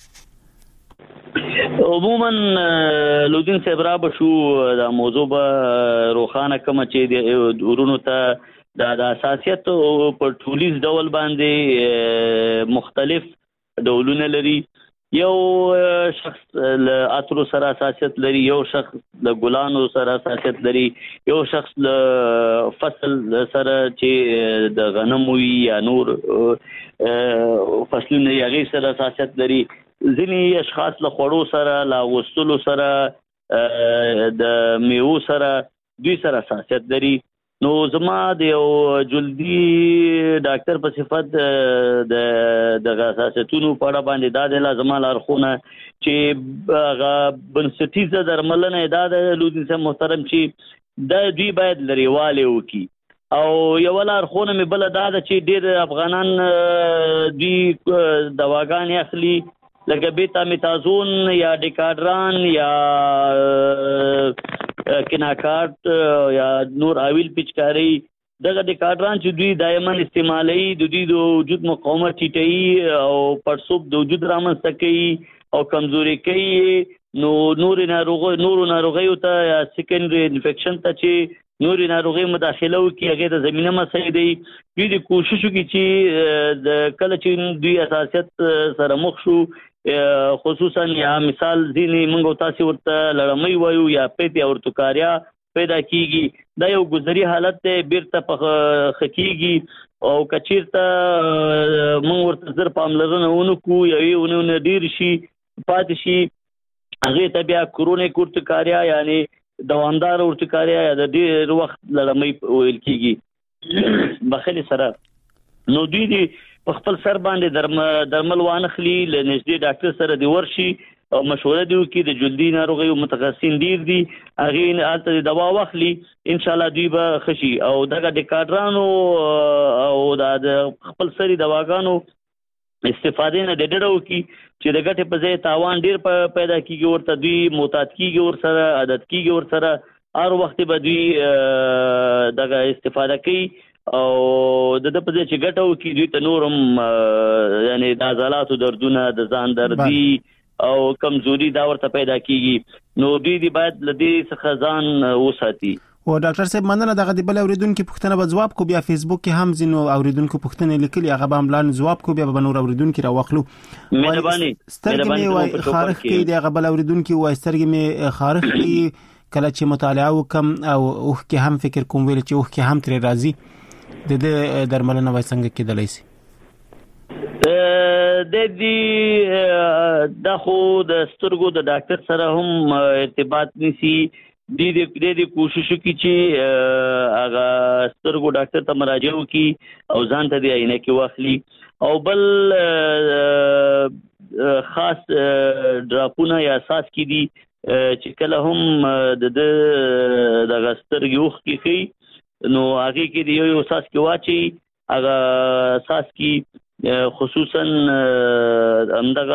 عموما لودین صاحب را بشو دا موضوع به روخانه کوم چې د ورونو ته د حساسیت په ټولیز ډول باندې مختلف ډولونه لري. یو شخص له عطر سره حساسیت لري، یو شخص له ګلانو سره حساسیت لري، یو شخص له فصل سره چې د غنم وي یا نور فصلونه یې سره حساسیت لري. ځینې اشخاص له خوړو سره له غوستلو سره د میوو سره دوی سره حساسیت لري. نو زما د یو جلدی ډاکټر په صفت د حساسیتونو په اړه باندې دا د لازمه لارښوونه چې هغه بنسټیزه درملنه دا د لودین صاحب محترم چې د دوی باید لريواله وکي. او یو لارښوونه مې بل دا ده چې ډېر افغانان دوی دواګانې اخلي لکه بیتا میتازون یا ډیکاډران یا کناکارت یا نور اویل پچکاری. دغه ډیکاډران چې دوی دایما استعمالي د دوی د وجود مقاومت ټیټي او پړسوب د وجود رامنځته کوي او کمزوري کوي. نو نور ناروغیو ته یا سیکنډري انفیکشن ته چې نور ناروغي مداخله وکي هغه د زمينه مسایل دی. دوی د کوشش وکړي چې د کله چې دوی اساسیت سره مخ شو خصوصا یا مثال ځینې موږ تاسو ورته لړمۍ وایو یا پیته ورتکاریا پیدا کیږي. دا یو ګذري حالت دی بیرته په خکیږي او کچیرته موږ ورته زر پاملرنه ونکو یوونه ډیر شي پاتې شي هغه ته بیا کرونیک ورتکاریا یعنی دوامدار ورتکاریا یا د ډیر وخت لړمۍ ویل کیږي بخښنې سره. نو دوی دی په خپل سر باندې درمل وانخلي ل نږدې ډاکټر سره دی ورشي او مشوره دی وکړي. د جلدي ناروغیو متخصصین ډیر دي هغه الته دوا واخلي ان شاء الله دوی به خشي. او دغه ډیکاډرانو او د خپل سری دواګانو استفاده نه ډېر وکړي چې د ګټې په ځای تاوان ډیر پیدا کیږي ورته دوی معتاد کیږي ور سره عادت کیږي ور سره هر وخت به دوی دغه استفاده کوي او د په ځای چې ګټو کې دوی ته نورم یعنی د عضلاتو دردونه د ځان دردي او کمزوري دا ورته پیدا کیږي. نو دوی باید لدی څخه ځان وساتي. او ډاکټر صاحب مننه دغه دی بل اوریدونکو پوښتنه به جواب کو بیا فیسبوک کې هم زینو اوریدونکو پوښتنه لیکلي هغه به املان جواب کو بیا به نور اوریدونکو راوخلو. مهرباني مې خارخ کې دی هغه بل اوریدونکو وای سترګې مې خارخ کې کله چې مطالعه وکم او اوخ کې هم فکر کوم ویل چې اوخ کې هم تر راضي د دې درملنه وای څنګه کېدلای شي. د دې د خو د سترګو د ډاکټر سره هم ارتباط نسی د دې کوشش وکړي چې هغه سترګو ډاکټر ته مراجعه وکړي او ځان ته د عینه کې واخلي. او بل خاص ډراپونه یا اساس کې دي چې کله هم د سترګو وخ کې نو هغه کې یو اساس کې واچي هغه اساس کې خصوصا همدغه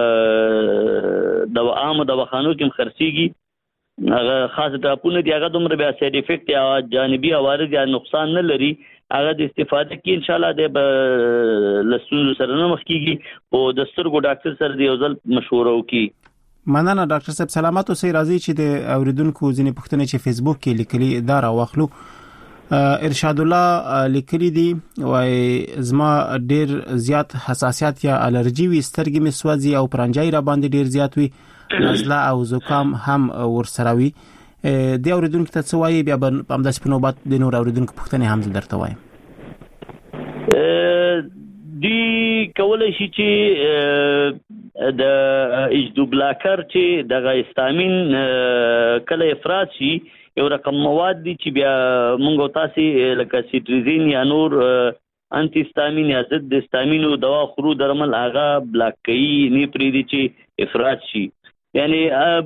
د عام دواخانو کې خرڅيږي هغه خاص ډراپونه دي هغه دومره بیا ساید افیکټ یا جانبي عوارض یا نقصان نه لري. هغه د استفاده کې ان شاء الله د لسونو سره نه مخ کیږي او د سترګو ډاکټر سره دی ځل مشوره وکړي. مننه ډاکټر صاحب سلامات اوسئ. راځي چې د اوریدونکو ځینې پوښتنې چې فیسبوک کې لیکلي اداره واخلو. ارشاد الله لیکلي دي وای زما ډیر زیات حساسیت یا الرجی وي سترګې مې سوځي او پرانجای را باندې ډیر زیات وي نزله او زکام هم ورسره وي. د اوریدونکو ته څه وایي بیا هم داسې په نوبت د نور اوریدونکو پوښتنې هم درته وایم. دی کولای شي چې د اجدو بلاکر چې د هیستامین کله افراز شي یو رقم مواد دي چې بیا موږ تاسو لکه سیټریزین یا نور انټي هیستامین یا ضد هیستامین دوا خورو درمل هغه بلاک کوي نه پریدي چې افراز شي. یعنی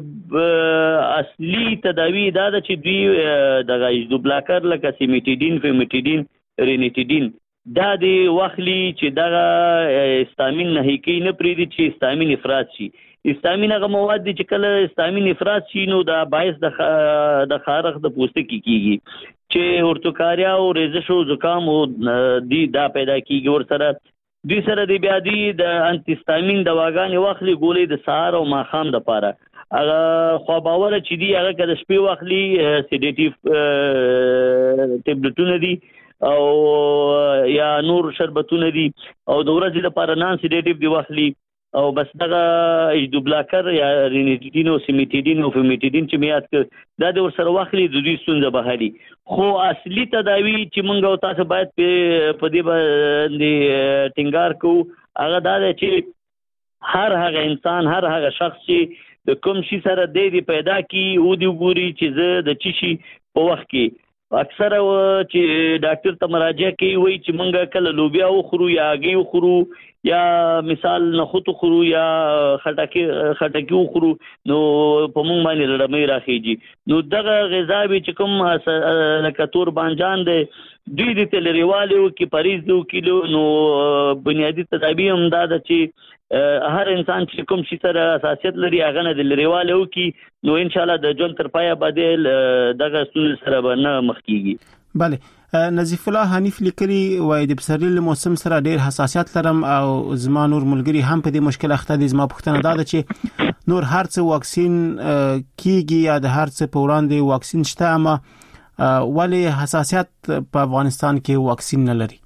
اصلي تداوی دا ده چې دوی د اجدو بلاکر لکه سیمیټیډین فیمیټیډین رینیټیډین دا دی واخلي چې دا هیستامین نه هیڅ نه پریدي چې هیستامین افراز شي. هیستامین هغه مواد دي چې کله هیستامین افراز شي نو دا باعث د خارښ د پوستکي کیږي چې ورتوکاریا او ریزش او زکام او دی دا پیدا کیږي. ورسره دوی سره دی بیا دی د انټي هیستامین دواګانې واخلي ګولې د سهار او ماښام د پاره هغه خو باور چې دی هغه کله شپې واخلي سیډیټیو ټابلیټونه دي او یا نور شربتونه دي او د ورځې لپاره نان سیډیټیو دی واخلي او بس دغه اجدو بلاکر یا رینیټیډین او سیمیټیډین او فیمیټیډین چې میات دا د ورسره واخلي د دوی ستونزه به حلي. خو اصلي تداوی چې موږ او تاسو باید په دې باندې ټینګار کوو هغه دا دی چې هر هغه انسان هر هغه شخص چې د کوم شي سره دی پیدا کی او دی ګوري چې زه د چی شي په وخت کې اکثر چې ډاکټر ته مراجعه کوي وایي چې موږ کله لوبیا وخورو یا هګۍ وخورو یا مثال نخود وخورو یا خټکی وخورو نو په موږ باندې لړمې راخیږي. نو دغه غذا به چې کوم لکه تور بانجان دی دوی د تلریوالو کې پریز دو کیلو نو بنیادی تدابیر هم دا ده چې هر انسان چې کوم شي سره اساسیت لري هغه نه د لریوالو کې نو ان شاء الله د ژوند تر پایه باندې دغه ستونزې سره به نه مخ کیږي. بله نظیف الله حنیف لیکلي وای د پسرلي موسم سره ډیر حساسیت لرم او زما نور ملګری هم په دې مشکل اخته دي. زما پوښتنه دا ده چې نور هر څه واکسین کیږي یا د هر څه په وړاندې واکسین شته اما ولی حساسیت په افغانستان کې واکسین نه لري؟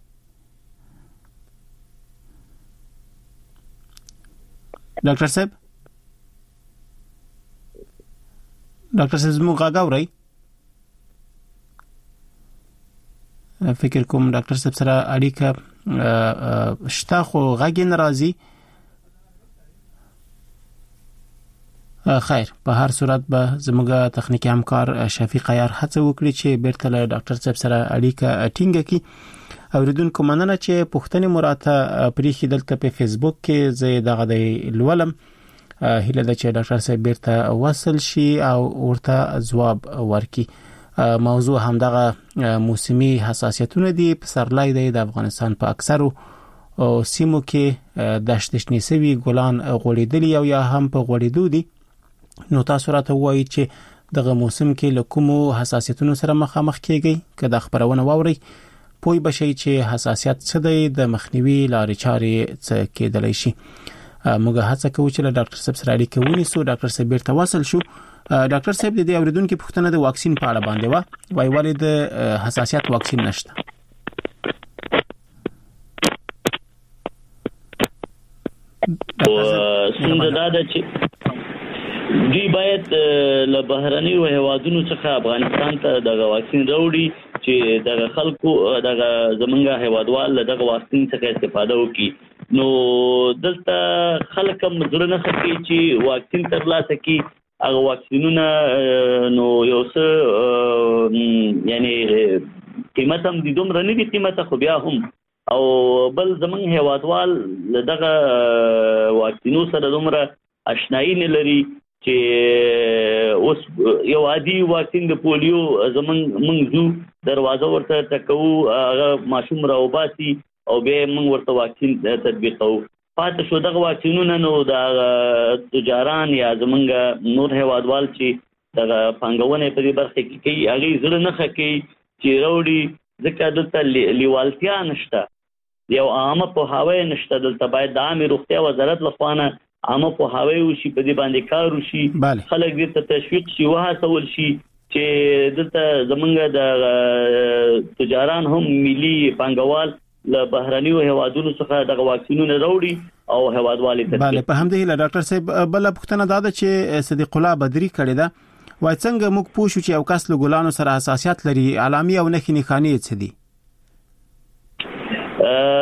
ډاکټر صاحب زموږ غږ اورئ؟ فکر کوم ډاکټر صاحب سره اړیکه شته خو غږ نه راځي. خیر په هر صورت به زموږ تخنیکی همکار شفیق عیار هڅه وکړي چې بیرته له ډاکټر صاحب سره اړیکه ټینګه کړي. اوریدونکو مننه چې پوښتنې مراته پریخي دلته په فیسبوک کې زه دغه د لولم هیله ده چې ډاکټر صاحب بیرته وصل شي او ورته ځواب ورکړي. موضوع هم دغه موسمي حساسیتونه دي. پسرلی دی د افغانستان په اکثرو سیمو کې دشت شنې سوي ګلان غوړېدلي او یا هم په غوړېدو دي. نو تاسو راته وایي چې دغه موسم کې له کومو حساسیتونو سره مخامخ کیږئ که د خبرونه واورئ پوه بشئ چې حساسیت څه دی د مخنیوي لارې چارې څه کېدلی شي. موږ هڅه کوو چې له ډاکټر صاحب سره اړیکه ونیسو. ډاکټر صاحب بیرته وصل شو. ډاکټر صاحب د دې اوریدونکو پوښتنه د واکسین په اړه باندې وای ولې د حساسیت واکسین نشته؟ څنګه دا ده چې دوی باید له بهرنیو هیوادونو څخه افغانستان ته دغه واکسین راوړي چې دغه خلکو دغه زمونږ هیوادوال دغه واکسین څخه استفاده وکړي. نو دلته خلک هم زړه نه خکې چې واکسین ترلاسه کړي. هغه واکسینونه نو یو څه یعنی قیمت هم دي دومره نه دي قیمت خو بیا هم او بل زمونږ هیوادوال دغه واکسینو سره دومره آشنایي نه لري چې اوس یو عادي واکسین د پولیو موږ دروازه ورته ټکو هغه ماشوم راوباسي او به موږ ورته واکسین تطبیقو. پاتې شو دغه واکسینونه نو د تجاران یا زمونږ نور هیوادوال چې دغه پانګونه په دې برخه کې کوي هغه زړه نه خکې چې راوړي ځکه دلته لیوالتیا نشته یو عامه په هاوی نشته. دلته باید د عامه روغتیا وزارت لخوا نه عامه په هاوی وشي په دې باندې کار وشي خلک دې ته تشویق شي وهڅول شي چې دلته زمونږ د تجاران هم ملي پانګوال له بهرنیو هیوادونو څخه د واکسینونو راوړي او هیوادوالي ته. بله په همدې له ډاکټر صاحب بل پوښتنه دا ده چې صدیق الله بدری کړی دا وای څنګه موږ پوښو چې یو کس له ګلانو سره حساسیت لري علامي او نښې نښانې څه دي؟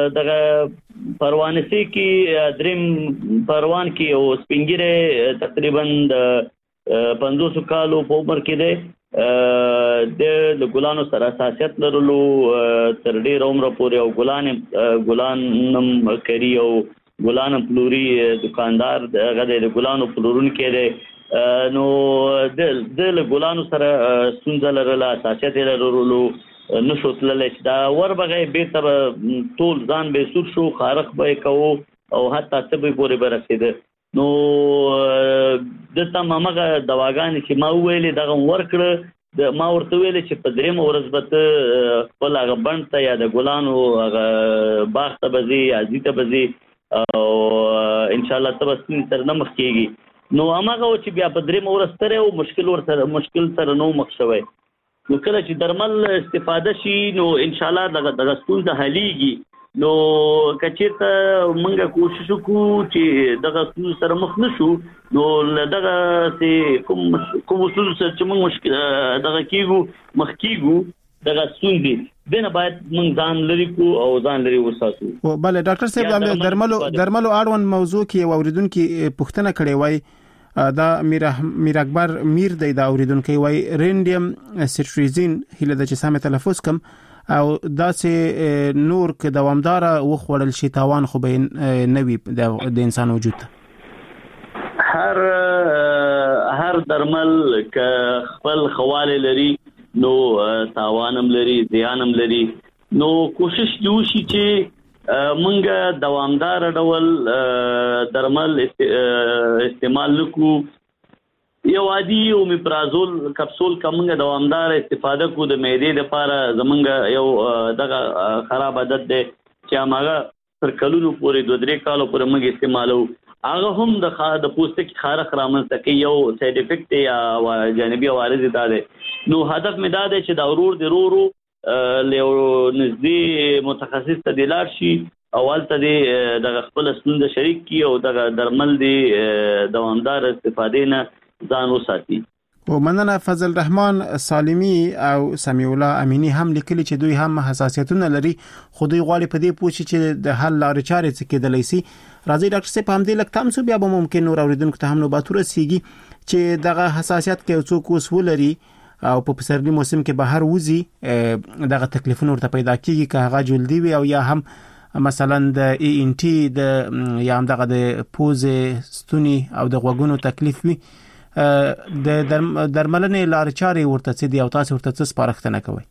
دغه پروانسي کې دریم پروان کې او سپینګره تقریبا د 500 کالو په عمر کې ده د ګلانو سره حساسیت لرلو تر ډیر عمر پورې او ګلانم کری او ګلان پلوري دکاندار دغه د ګلانو پلورون کې ده نو د ګلانو سره ستونزه لرله حساسیت لرلو نشو تللی دا وربغه بیرته ټول ځان به سور شو خارق به کوو او حتی تبې پورې برسېده نو د تمامه دواګانې چې ما ویلې دغه ورکړه د ما ورته ویلې چې په دریم ورځ به خپل هغه بند ته یا د ګلانو هغه باغ ته به ځي یا ځي ته به ځي او انشاءالله ته به ستونزې سره نه مخ کېږي نو هماغه چې بیا په دریم ورځ ترې او مشکل سره نو مخ شوی نو کله چې درمل استفاده شي نو انشاءالله دغه ستونزه حلیږي نو کچېرته موږ کوشش وکړو چې دغه ستونزه سره مخ نشو نو دغه کوم ستونزه چې موږ مشکل دغه کېږو مخ کېږو دغه ستونزې دنه باید موږ ځان لري کو او ځان لري وساتو. بله ډاکټر صاحب درملو اړوند موضوع کې اوریدونکو پوښتنه کړې وای دا میر اکبر میر د اوریدونکو وای رینډیم سټریزین هله د چې سم تلفظ کم او دا سه نور ک دوامدار وخوړل شي تاوان خو به نوي د انسان وجود هر درمل ک خپل خواله لري نو تاوانم لري زیانم لري نو کوشش دوشي چې منګه دوامدار ډول درمل استعمال وکړو یو عادي اومیپرازول کپسول کومه دوامدار استفاده کو د معدې لپاره زمونږ یو دغه خراب عادت دی چې هغه تر کلونو پورې 2-3 کالو پورې موږ استعمالو هغه هم د پوستکي خارق رامنځته کوي یو ساید افیکټ یا جانبي عوارض ده نو هدف مې دا دی چې دا ورور د رورو له نږدې متخصص ته دلار شي اول ته د خپل ستونزه شریک کی او د درمل دی دوامدار استفاده نه ځان وساتي. ومننه فضل الرحمن سالمی او سمیع الله امینی هم لیکلي چې دوی هم حساسیتونه لري خو دوی غواړي په دې پوښي چې د حل لارې چارې څه کېدلی سي. راځي ډاکټر صاحب هم دې لکه تاسو بیا به ممکن نور اوریدونکو ته هم نوبت ورسیږي چې دغه حساسیت کې څوک وسول لري او په پسرلي موسم کې بهر وځي دغه تکلیفونه ورته پیدا کیږي که هغه جلدی وي او یا هم مثلا د ای ان ټي د یا هم دغه د پوزې ستوني او د غوږونو تکلیف وي د درملنې لارې چارې ورته څه دي او تاسو ورته څه سپارښتنه کوئ؟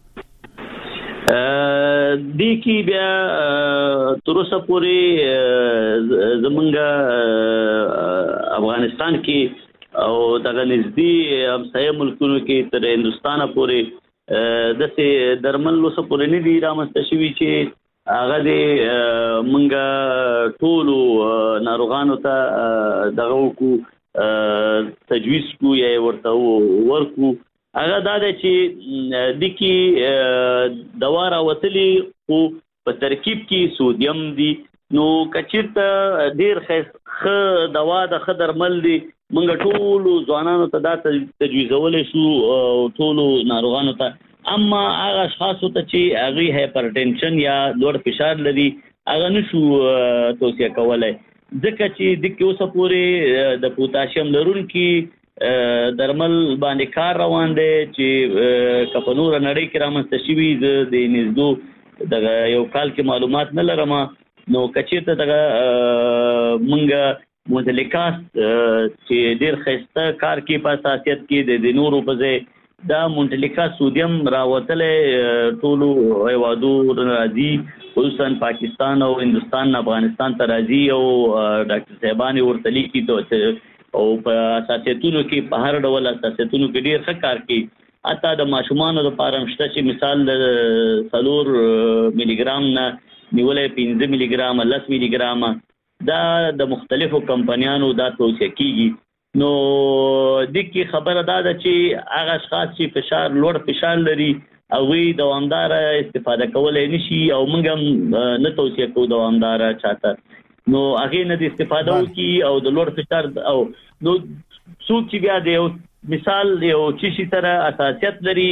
دې کې بیا تر اوسه پورې زمونږ افغانستان کې او دغه نږدې همسایه ملکونو کې تر هندوستان پورې د درمل لوسه پورې نه دي رامنځته شوي چې هغه د منګه ټولو ناروغانو ته دغه وکړو تجویز کو یا ورته ورکو هغه دا چې د کې دوا راوتلي او په ترکیب کې سودیم دي نو کچیرته ډیر ښه دوا د ښه درمل دي منګه ټولو ځوانانو ته دا تجویزولې شو ټولو ناروغانو ته اما هغه اشخاص ته چې هغه هایپرټنشن یا لوړ فشار لري هغه نشو توصیه کولای ځکه چې د اوسه پورې د پوتاشیم لرونکي درمل باندې کار روان دی چې کپنور نړۍ کې رامنځته شوي د نږدې د یو کال کې معلومات نه لرم نو کچیرته دغه منګه مونتلیکاس چې ډیر خسته کار کې په اساسیت کې د نورو په ځای دا مونتلیکاس سودیم راوتلې ټولو هیوادو راځي خصوصا پاکستان او هندوستان افغانستان ته راځي او ډاکټر صاحبان ورته لیکي او په اساسیتونو کې په هر ډول اساسیتونو کې ډیر ښه کار کوي اته د ماشومان لپاره مشته چې مثال 4 ملي ګرام نه نیولې 15 ملي ګرام 10 ملي ګرام دا د مختلفو کمپنیانو دا توصیه کیږي نو د کی خبره دا ده چې هغه اشخاص چې لوړ فشار لري او وی دوامدار استفاده کولای نشي او موږ نه توصیه کوو دوامدار چاته نو هغه نه د استفاده وکي او د لوړ فشار او نو څوک چې بیا د مثال یو چې سره اساسیت لري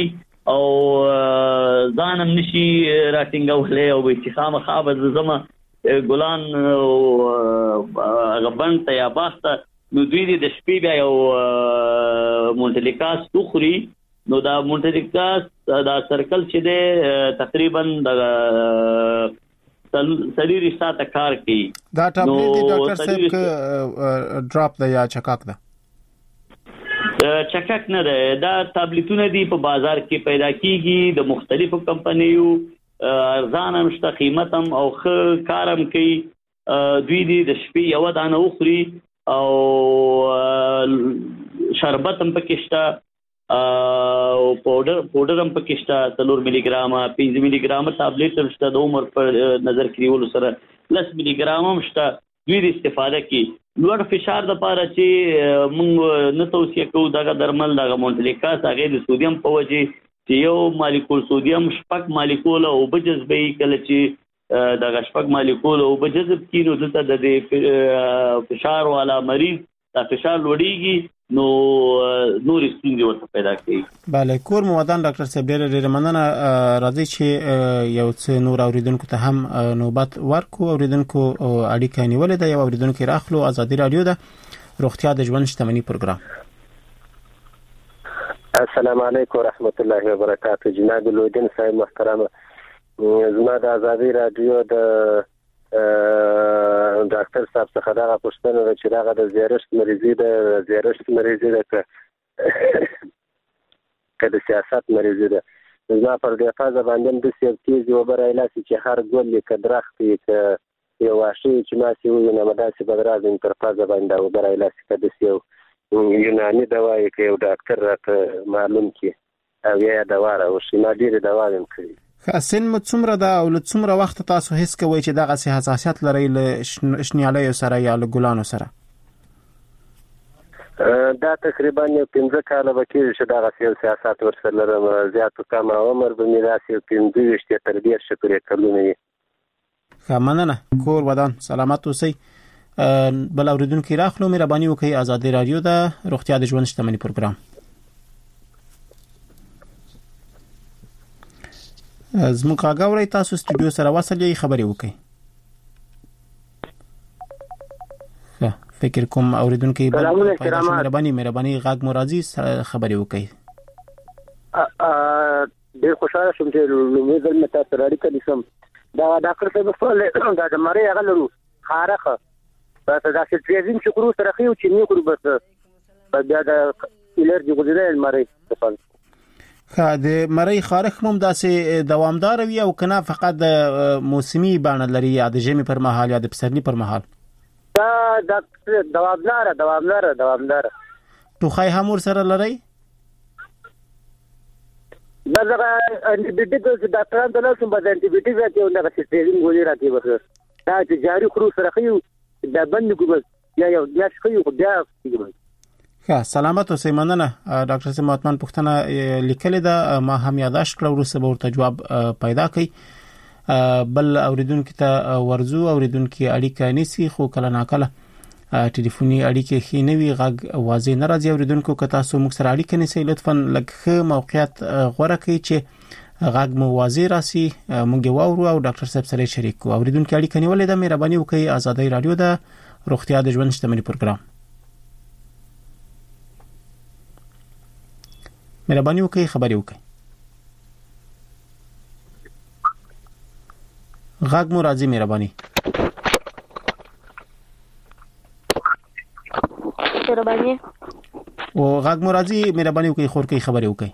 او ځانم نشي راټینګولې او استخامه خابه زما ګلان غبن ته یا باخته نو دوی د شپې بیا یو مونټلیکاس تخري نو دا مونټلیکاس دا سرکل چې ده تقریبا د سلیری ساته کار کوي دا ټابلیټ دی ډاکټر صاحب ک ډراپ ده یا چکاک ده چکاک نه ده دا ټابلیټونه دي په بازار کې پیدا کیږي د مختلفو کمپنیو ارزان هم شته قیمت هم او ښه کارم کوي دوی دي د شپې یو دانه وخوري او شربت هم پکې شته او پاوډر هم پکې شته 3 ملي ګرام 5 ملي ګرام ټابلیټ هم شته د عمر په نظر کې نیولو سره 10 ملي ګرام هم شته دوی د استفاده کوي لوړ فشار د پاره چې موږ نه توصیه کوو دغه درمل دغه مونټلیکاس هغه د سودیم په وجه چې یو مالیکول سودیم شپږ مالیکول او بجذبې کله چې دغه شپږ مالیکول او بجذب کینو دلته د فشار والا مریض دا فشار لوړیږي نو نور ستونزې ورته پیدا کوي. بله کور موادان ډاکټر صاحب ډېر مننه راځي چې یو څه نور اوریدونکو ته هم نوبت ورکو اوریدونکو اړیکه نیولې ده یو اوریدونکو راخلو ازادي رادیو ده روغتیا د ژوند شتمنۍ پروګرام. السلام علیکم ورحمت الله وبرکاته جناب لودین صاحب محترم زما د ازادي رادیو د ډاکټر صاحب څخه دا پوښتنه ده چې دا د زیارت مریضي ده که د سیاست مریضي ده زما پر دې فازه باندې د سیاستي وبره علاج چې هر ګل کې درخت کې یو واشي چې ما سي وینم داسې بدرازم پر فازه باندې وبره علاج کې د سیو یوناني دوايي کې یو ډاکټر راته معلوم کی او یا دوا را او شیما ډیره دوا هم کوي. سن مو څومره ده او له څومره وخت تاسو هیڅ کوي چې دغه حساسیت لري له شنیالیو سره یا له ګلانو سره؟ دا تقریبا 15 کاله وکړي چې دغه سیاست ورسره لرم زیات کم عمر به میراث 15 تر 20 شپږ کلونه وي. مننه کور ودان سلامت اوسئ. بل اوریدونکو راخلو مهرباني وکړئ ازادي رادیو د روغتیا د ژوند شتمنۍ پروګرام. زموږ غاوري تاسو سټوډیو سره وصلې خبري وکړئ. فکر کوم اوریدونکو مهرباني غاګ مرادي خبري وکړئ. ډېر خوشاله شوم چې لومړی ځل مې تاسو راډیو کې لیکم دا ډاکټر صاحب فعال دا د مری غلرو خارخه بس دا چې تریزین شکر سره خو چې نیو کړو بس بیا دا الرجی غوډه مری تفصیل د مری خارخ هم داسې دوامدار وي او کنه فقط موسمي بڼه لري یا د ژمي پر مهال یا د پسرلي پر مهال؟ دا دوامدار ټوخی هم ور سره لري؟ دا انټي بیوټیک ډاکټران ته لاسم بده انټي بیوټیک راته او دا سټیرین ګولې راته وکړه دا چې جاری خرو سره خيو دا بند کو بس یا خيو بیا کیږي. ښه سلامت اوسئ. مننه ډاکټر صاحب متمن پوښتنه لیکلې ده ما هم یاداشت کړو ورسره به ورته جواب پیدا کړي. بل اوریدونکو ته ورزو اوریدونکو اړیکه نیسی خو کله ناکله ټلیفوني اړیکه خې نه وي غږ واضح نه راځي. اوریدونکو که تاسو موږ سره اړیکه نیسئ لطفا لکه موقعیت غوړه کړئ چې غږ مو واضح راسي موږ واورو او ډاکټر صاحب سره شریک کوو. اوریدونکو اړیکه نیولې ده مهرباني وکړئ ازادي رادیو د روغتیا د ژوند شتمنۍ پروګرام. مهرباني وکړئ خبري وکړئ. غږ مو راځي مهرباني. مهرباني او غږ مو راځي مهرباني وکړئ خور کې خبري وکړئ.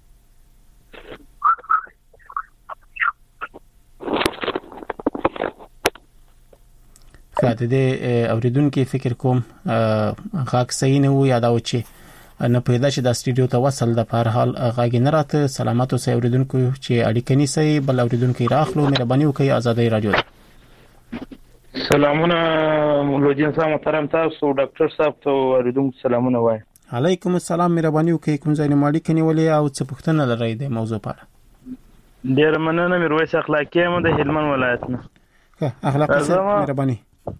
خاطر دې اوریدونکو فکر کوم غږ صحیح نه و یاداو چې نه پیدا چې د سټوډیو ته وصل د په هر حال غږ نه راته. سلامت اوسئ اوریدونکو چې اړیکه نیسئ. بل اوریدونکو راخلو مهرباني وکړئ ازادي رادیو. سلامونه لوجین صاحب محترم تاسو ډاکټر صاحب ته اوریدونکو سلامونه وای. علیکم السلام مهرباني وکړئ کوم ځای نه اړیکه نیولې او څه پوښتنه لرئ د موضوع په اړه؟ ډیر مننه میرویس اخلاقی هم د هلمند ولایت نه. اخلاقی صاحب مهرباني.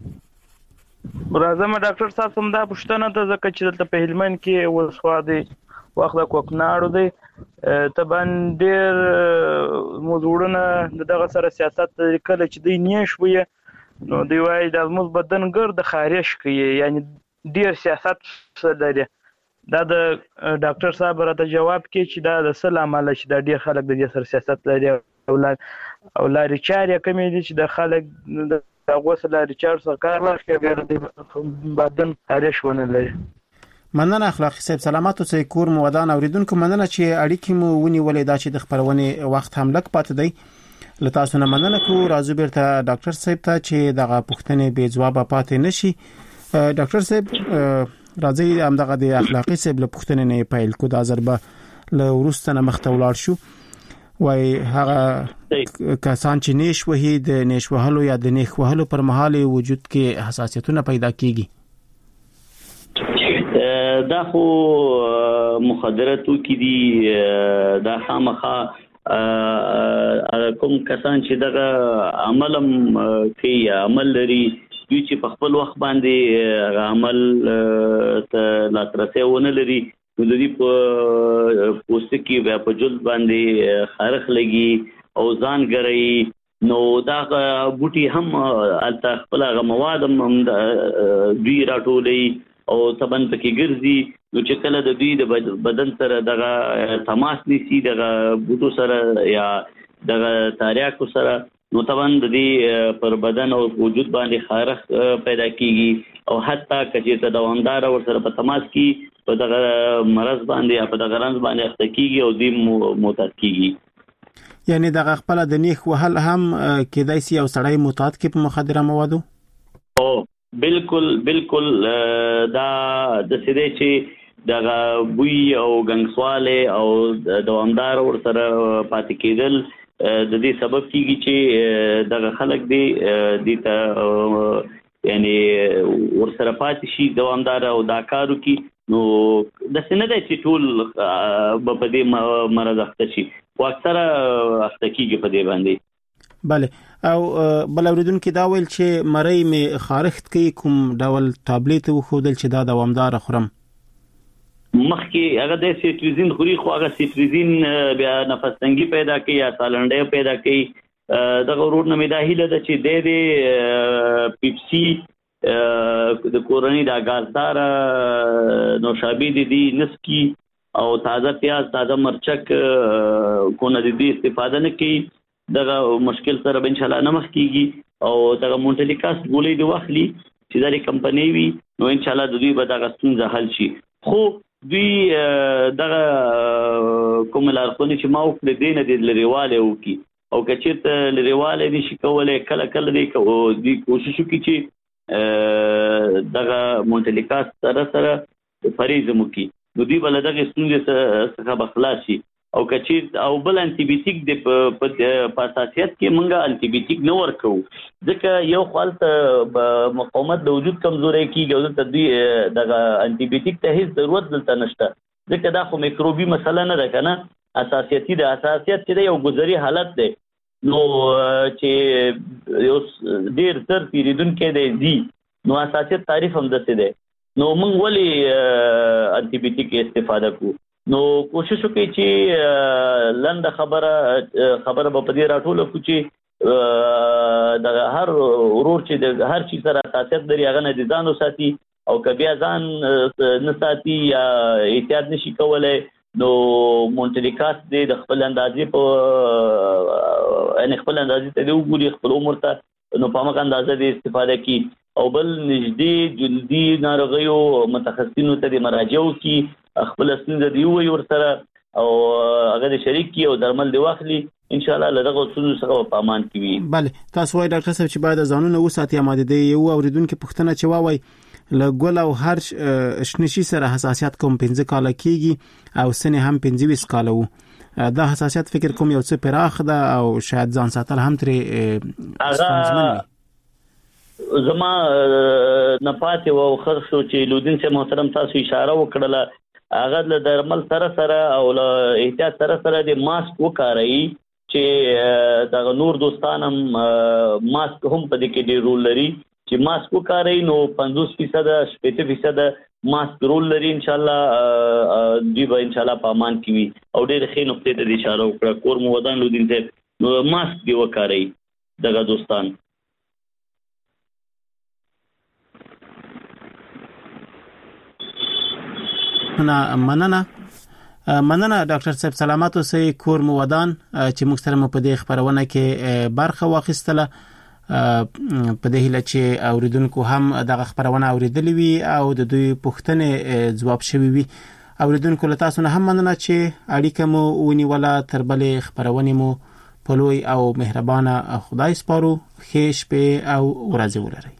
راځم ډاکټر صاحب هم دا پوښتنه ده ځکه چې دلته په هلمند کې وسوادي وخت د کوکناړو دی طبعا ډیر موضوعونه دغه سره سیاست کله چې دی نیش وي نو دی وایي د موږ بدن ګرد خارش کوي یعنی ډیر سیاست لري دا د ډاکټر صاحب راته جواب کوي چې دا د څه عمل چې دا ډیر خلک د دې سره سیاست لري او لاري چارې کومې دي چې د خلک د غوسه لاري چار سره کار واخلي د بدن خارش ونه لري. مننه اخلاقی صاحب سلامات اوسئ کور مو ودان اوریدونکو مننه چې اړیکې مو ونیولې دا چې د خبرونې وخت هم لک پاتې دی له تاسو نه مننه کو راځو بیرته ډاکټر صاحب ته چې دغه پوښتنې بې ځواب پاتې نشي. ډاکټر صاحب راځي همدغه د اخلاقی صاحب له پوښتنې نه پیل کو د ضربه له ورسته نه مخته ولاړ شو وای هغه کسان چې نیش وهي د نیش وهلو یا د نیخ وهلو پر مهال وجود کې حساسیتونه پیدا کیږي. دا خو مخدراتو کې دي دا خامخا کوم کسان چې دغه عملم کوي عمل لري دوی چې په خپل وخت باندې عمل ته لاسرسي ونه لري نو د دې په پوسټ کې بیا په جلد باندې خارخ لګي او ځان ګرځي نو دا بوټي هم الته خپل غ مواد هم دوی راټولي او تبن پکې ګرځي نو چې کله د دوی د بدن سره دغه تماس نيسي دغه بوټو سره یا دغه تاریاکو سره نو تبن د دې پر بدن او وجود باندې خارخ پیدا کیږي او حتی کچې ته دوامدار ور سره په تماس کې په دغه مرض باندې یا په دغه رنځ باندې اخته کیږي او دوی معتاد کیږي. یعنی دغه خپل د نیخ وهل هم کېدای شي او سړی معتاد کې په مخدره موادو. بالکل دا د سده چې دغه بوی او غنګسواله او دوامدار ور سره پاتې کېدل د دې سبب کیږي چې دغه خلک دي ته یعنی ور سره پاتې شي دوامدار او دا کارو کی نو د سینې د ټول په دې مرض اخته شي او اکثره اخته کیږي په دې باندې. بله او بل اوریدونکو دا ویل چې مړی می خارښت کوي کوم ډول ټابلیټ وخودل چې دا دوامدار خورم مخکې هغه د سیټریزین خوري خو هغه سیټریزین بیا نفس تنګي پیدا کوي یا سالنډي پیدا کوي دغه ورور نه مداهله د چې د پیپسي د کورنۍ د غازدار نوشابې دي نسکی او تازه پیاز تازه مرچک کو نه دي استفاده نه کوي دغه مشکل سره ان شاء الله نمخ کیږي او دغه مونټلیکاس ګولې د واخلي چې د کمپنۍ وي نو ان شاء الله د دوی به دغه ستونزه حل شي. خو دوی دغه کوم لارښوونې چې ما وکړې دي نه د لريواله وکي او کچېرته لريواله نشي کولای کله کله دی کوشش وکړي چې دغه مونټلیکاس سره فریضه وکړي نو دوی بل دغه ستونزه څخه بخلاص شي او کچې او بل انټي بیوټیک د په اساسیت کې مونږه انټي بیوټیک نه ورکو ځکه یو خپل مقاومت د وجود کمزوري کیږي او د دې دغه انټي بیوټیک ته هیڅ ضرورت دلته نشته ځکه دا خو میکروبي مسله نه ده کنه اساسیتي د اساسیت چې یو گذري حالت ده نو چې یو ډیر تر پیریدونکو دی نو اساسیت تعریف هم دته ده نو مونږ ولې انټي بیوټیک استفاده کوو نو کوشش وکړئ چې لنډه خبره به په دې راټوله کو چې د هر ورور چې د هر چی سره اساسیت لري هغه نه ځان وساتي او که بیا ځان نه ساتي یا احتیاط نشي کولای نو مونټلیکاس د خپل اندازې په ان خپل اندازې ته وګوري خپل عمر ته نو په هغه اندازې د استفاده کی او بل نږدې جلدي ناروغیو متخصصینو ته مراجعه وکړي خپل ستونزه دی وي ورسره او هغه شریک کی او درمل دی واخلي ان شاء الله لږه څه څه په امان کې وي. بله تاسو وايي ډاکټر صاحب چې باید ځانونه وساتي اماده دی یو اوریدونکو پوښتنه چې واوي له ګل او هر شنشي سره حساسیت کوم 15 کال کېږي او سنه هم 15 کال وو دا حساسیت فکر کوم یو څه پراخ ده او شاید ځان ساتل هم ترې ستونزمن زما نه پاتې وو خرڅو چې لودین سه محترم تاسو اشاره وکړه هغه د درمل سره او احتیاط سره د ماسک وکاري چې دا نور دوستانم ماسک هم په دې کې ډیر رول لري چې ماسک وکاري نو 50% 60% ماسک رول لري ان شاء الله دوی به ان شاء الله په امان کې وي او ډېر ښه نقطې ته اشاره وکړه کور مو ودان لودین صاحب ماسک دی وکاري دغه دوستان. مننه ډاکټر صاحب سلامات اوسئ کور مو ودان چې موږ سره په دې خبرونه کې برخه واخیستله په دې هیله چې اوریدونکو هم دغه خبرونه اوریدلې وي او د دوی پوښتنې ځواب شوي وي. اوریدونکو له تاسو نه هم مننه چې اړیکه مو ونیوله تر بلې خبرونه مو په لوی او مهربانه خدای سپارو. ښې شپې او ورځې ولرئ.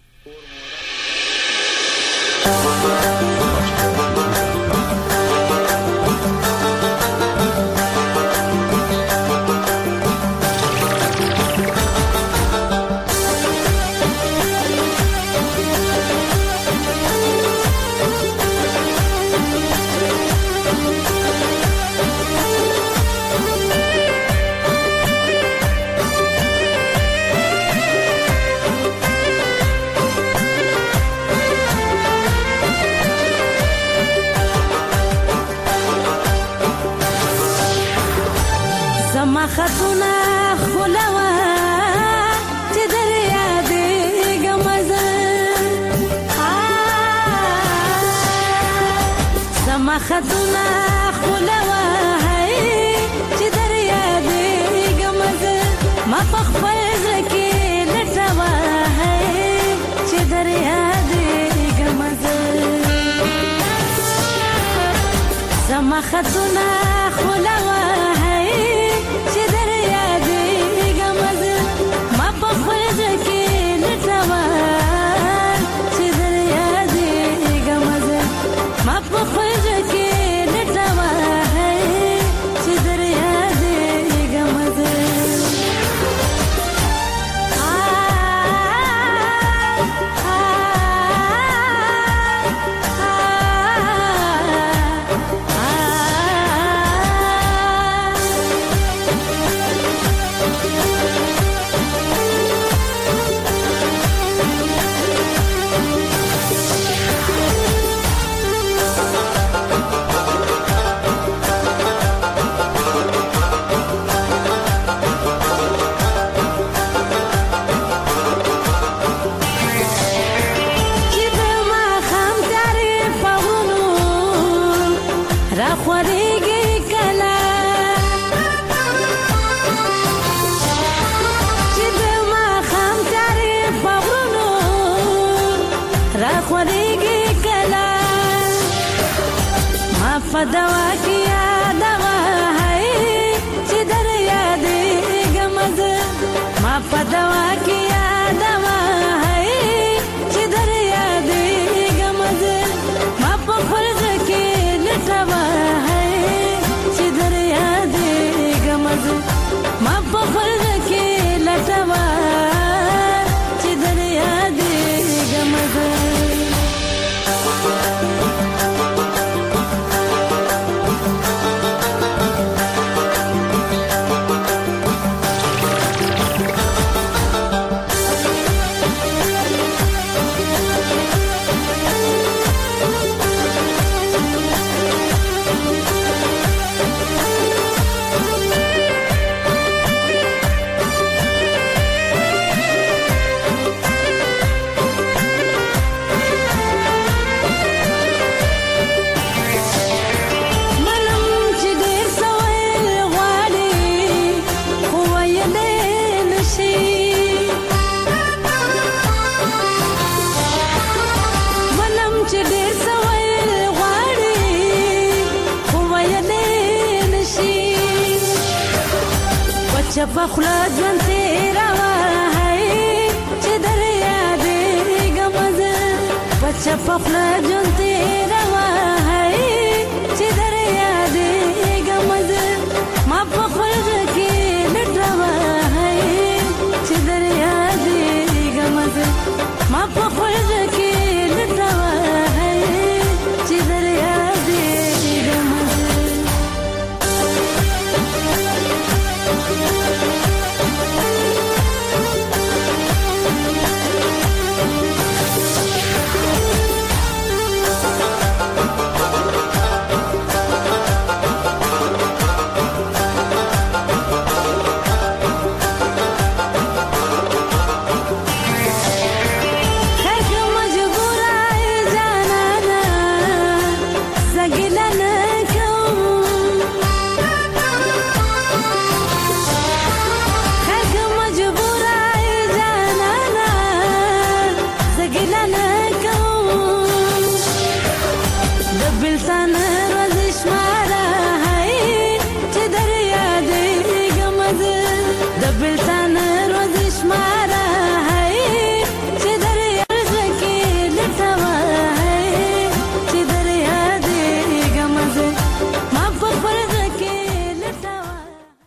خطونه خلوا چې دریا دې غمزه زما خطونه خلوا چې دریا دې غمزه ما په خپل ځکه لټوا چې دریا دې غمزه زما خطونه خلوا دوا کیا دوا ہے چې دریا دې غمزه ما په دوا کیا دوا ہے چې دریا دې غمزه ما په فرض کې لټوا ہے چې دریا دې غمزه ما په فرض کې لټوا چې دریا دې غمزه پخلا ژوند تیروا ہے چې دریا دې غمزه پخلا ژوند تیروا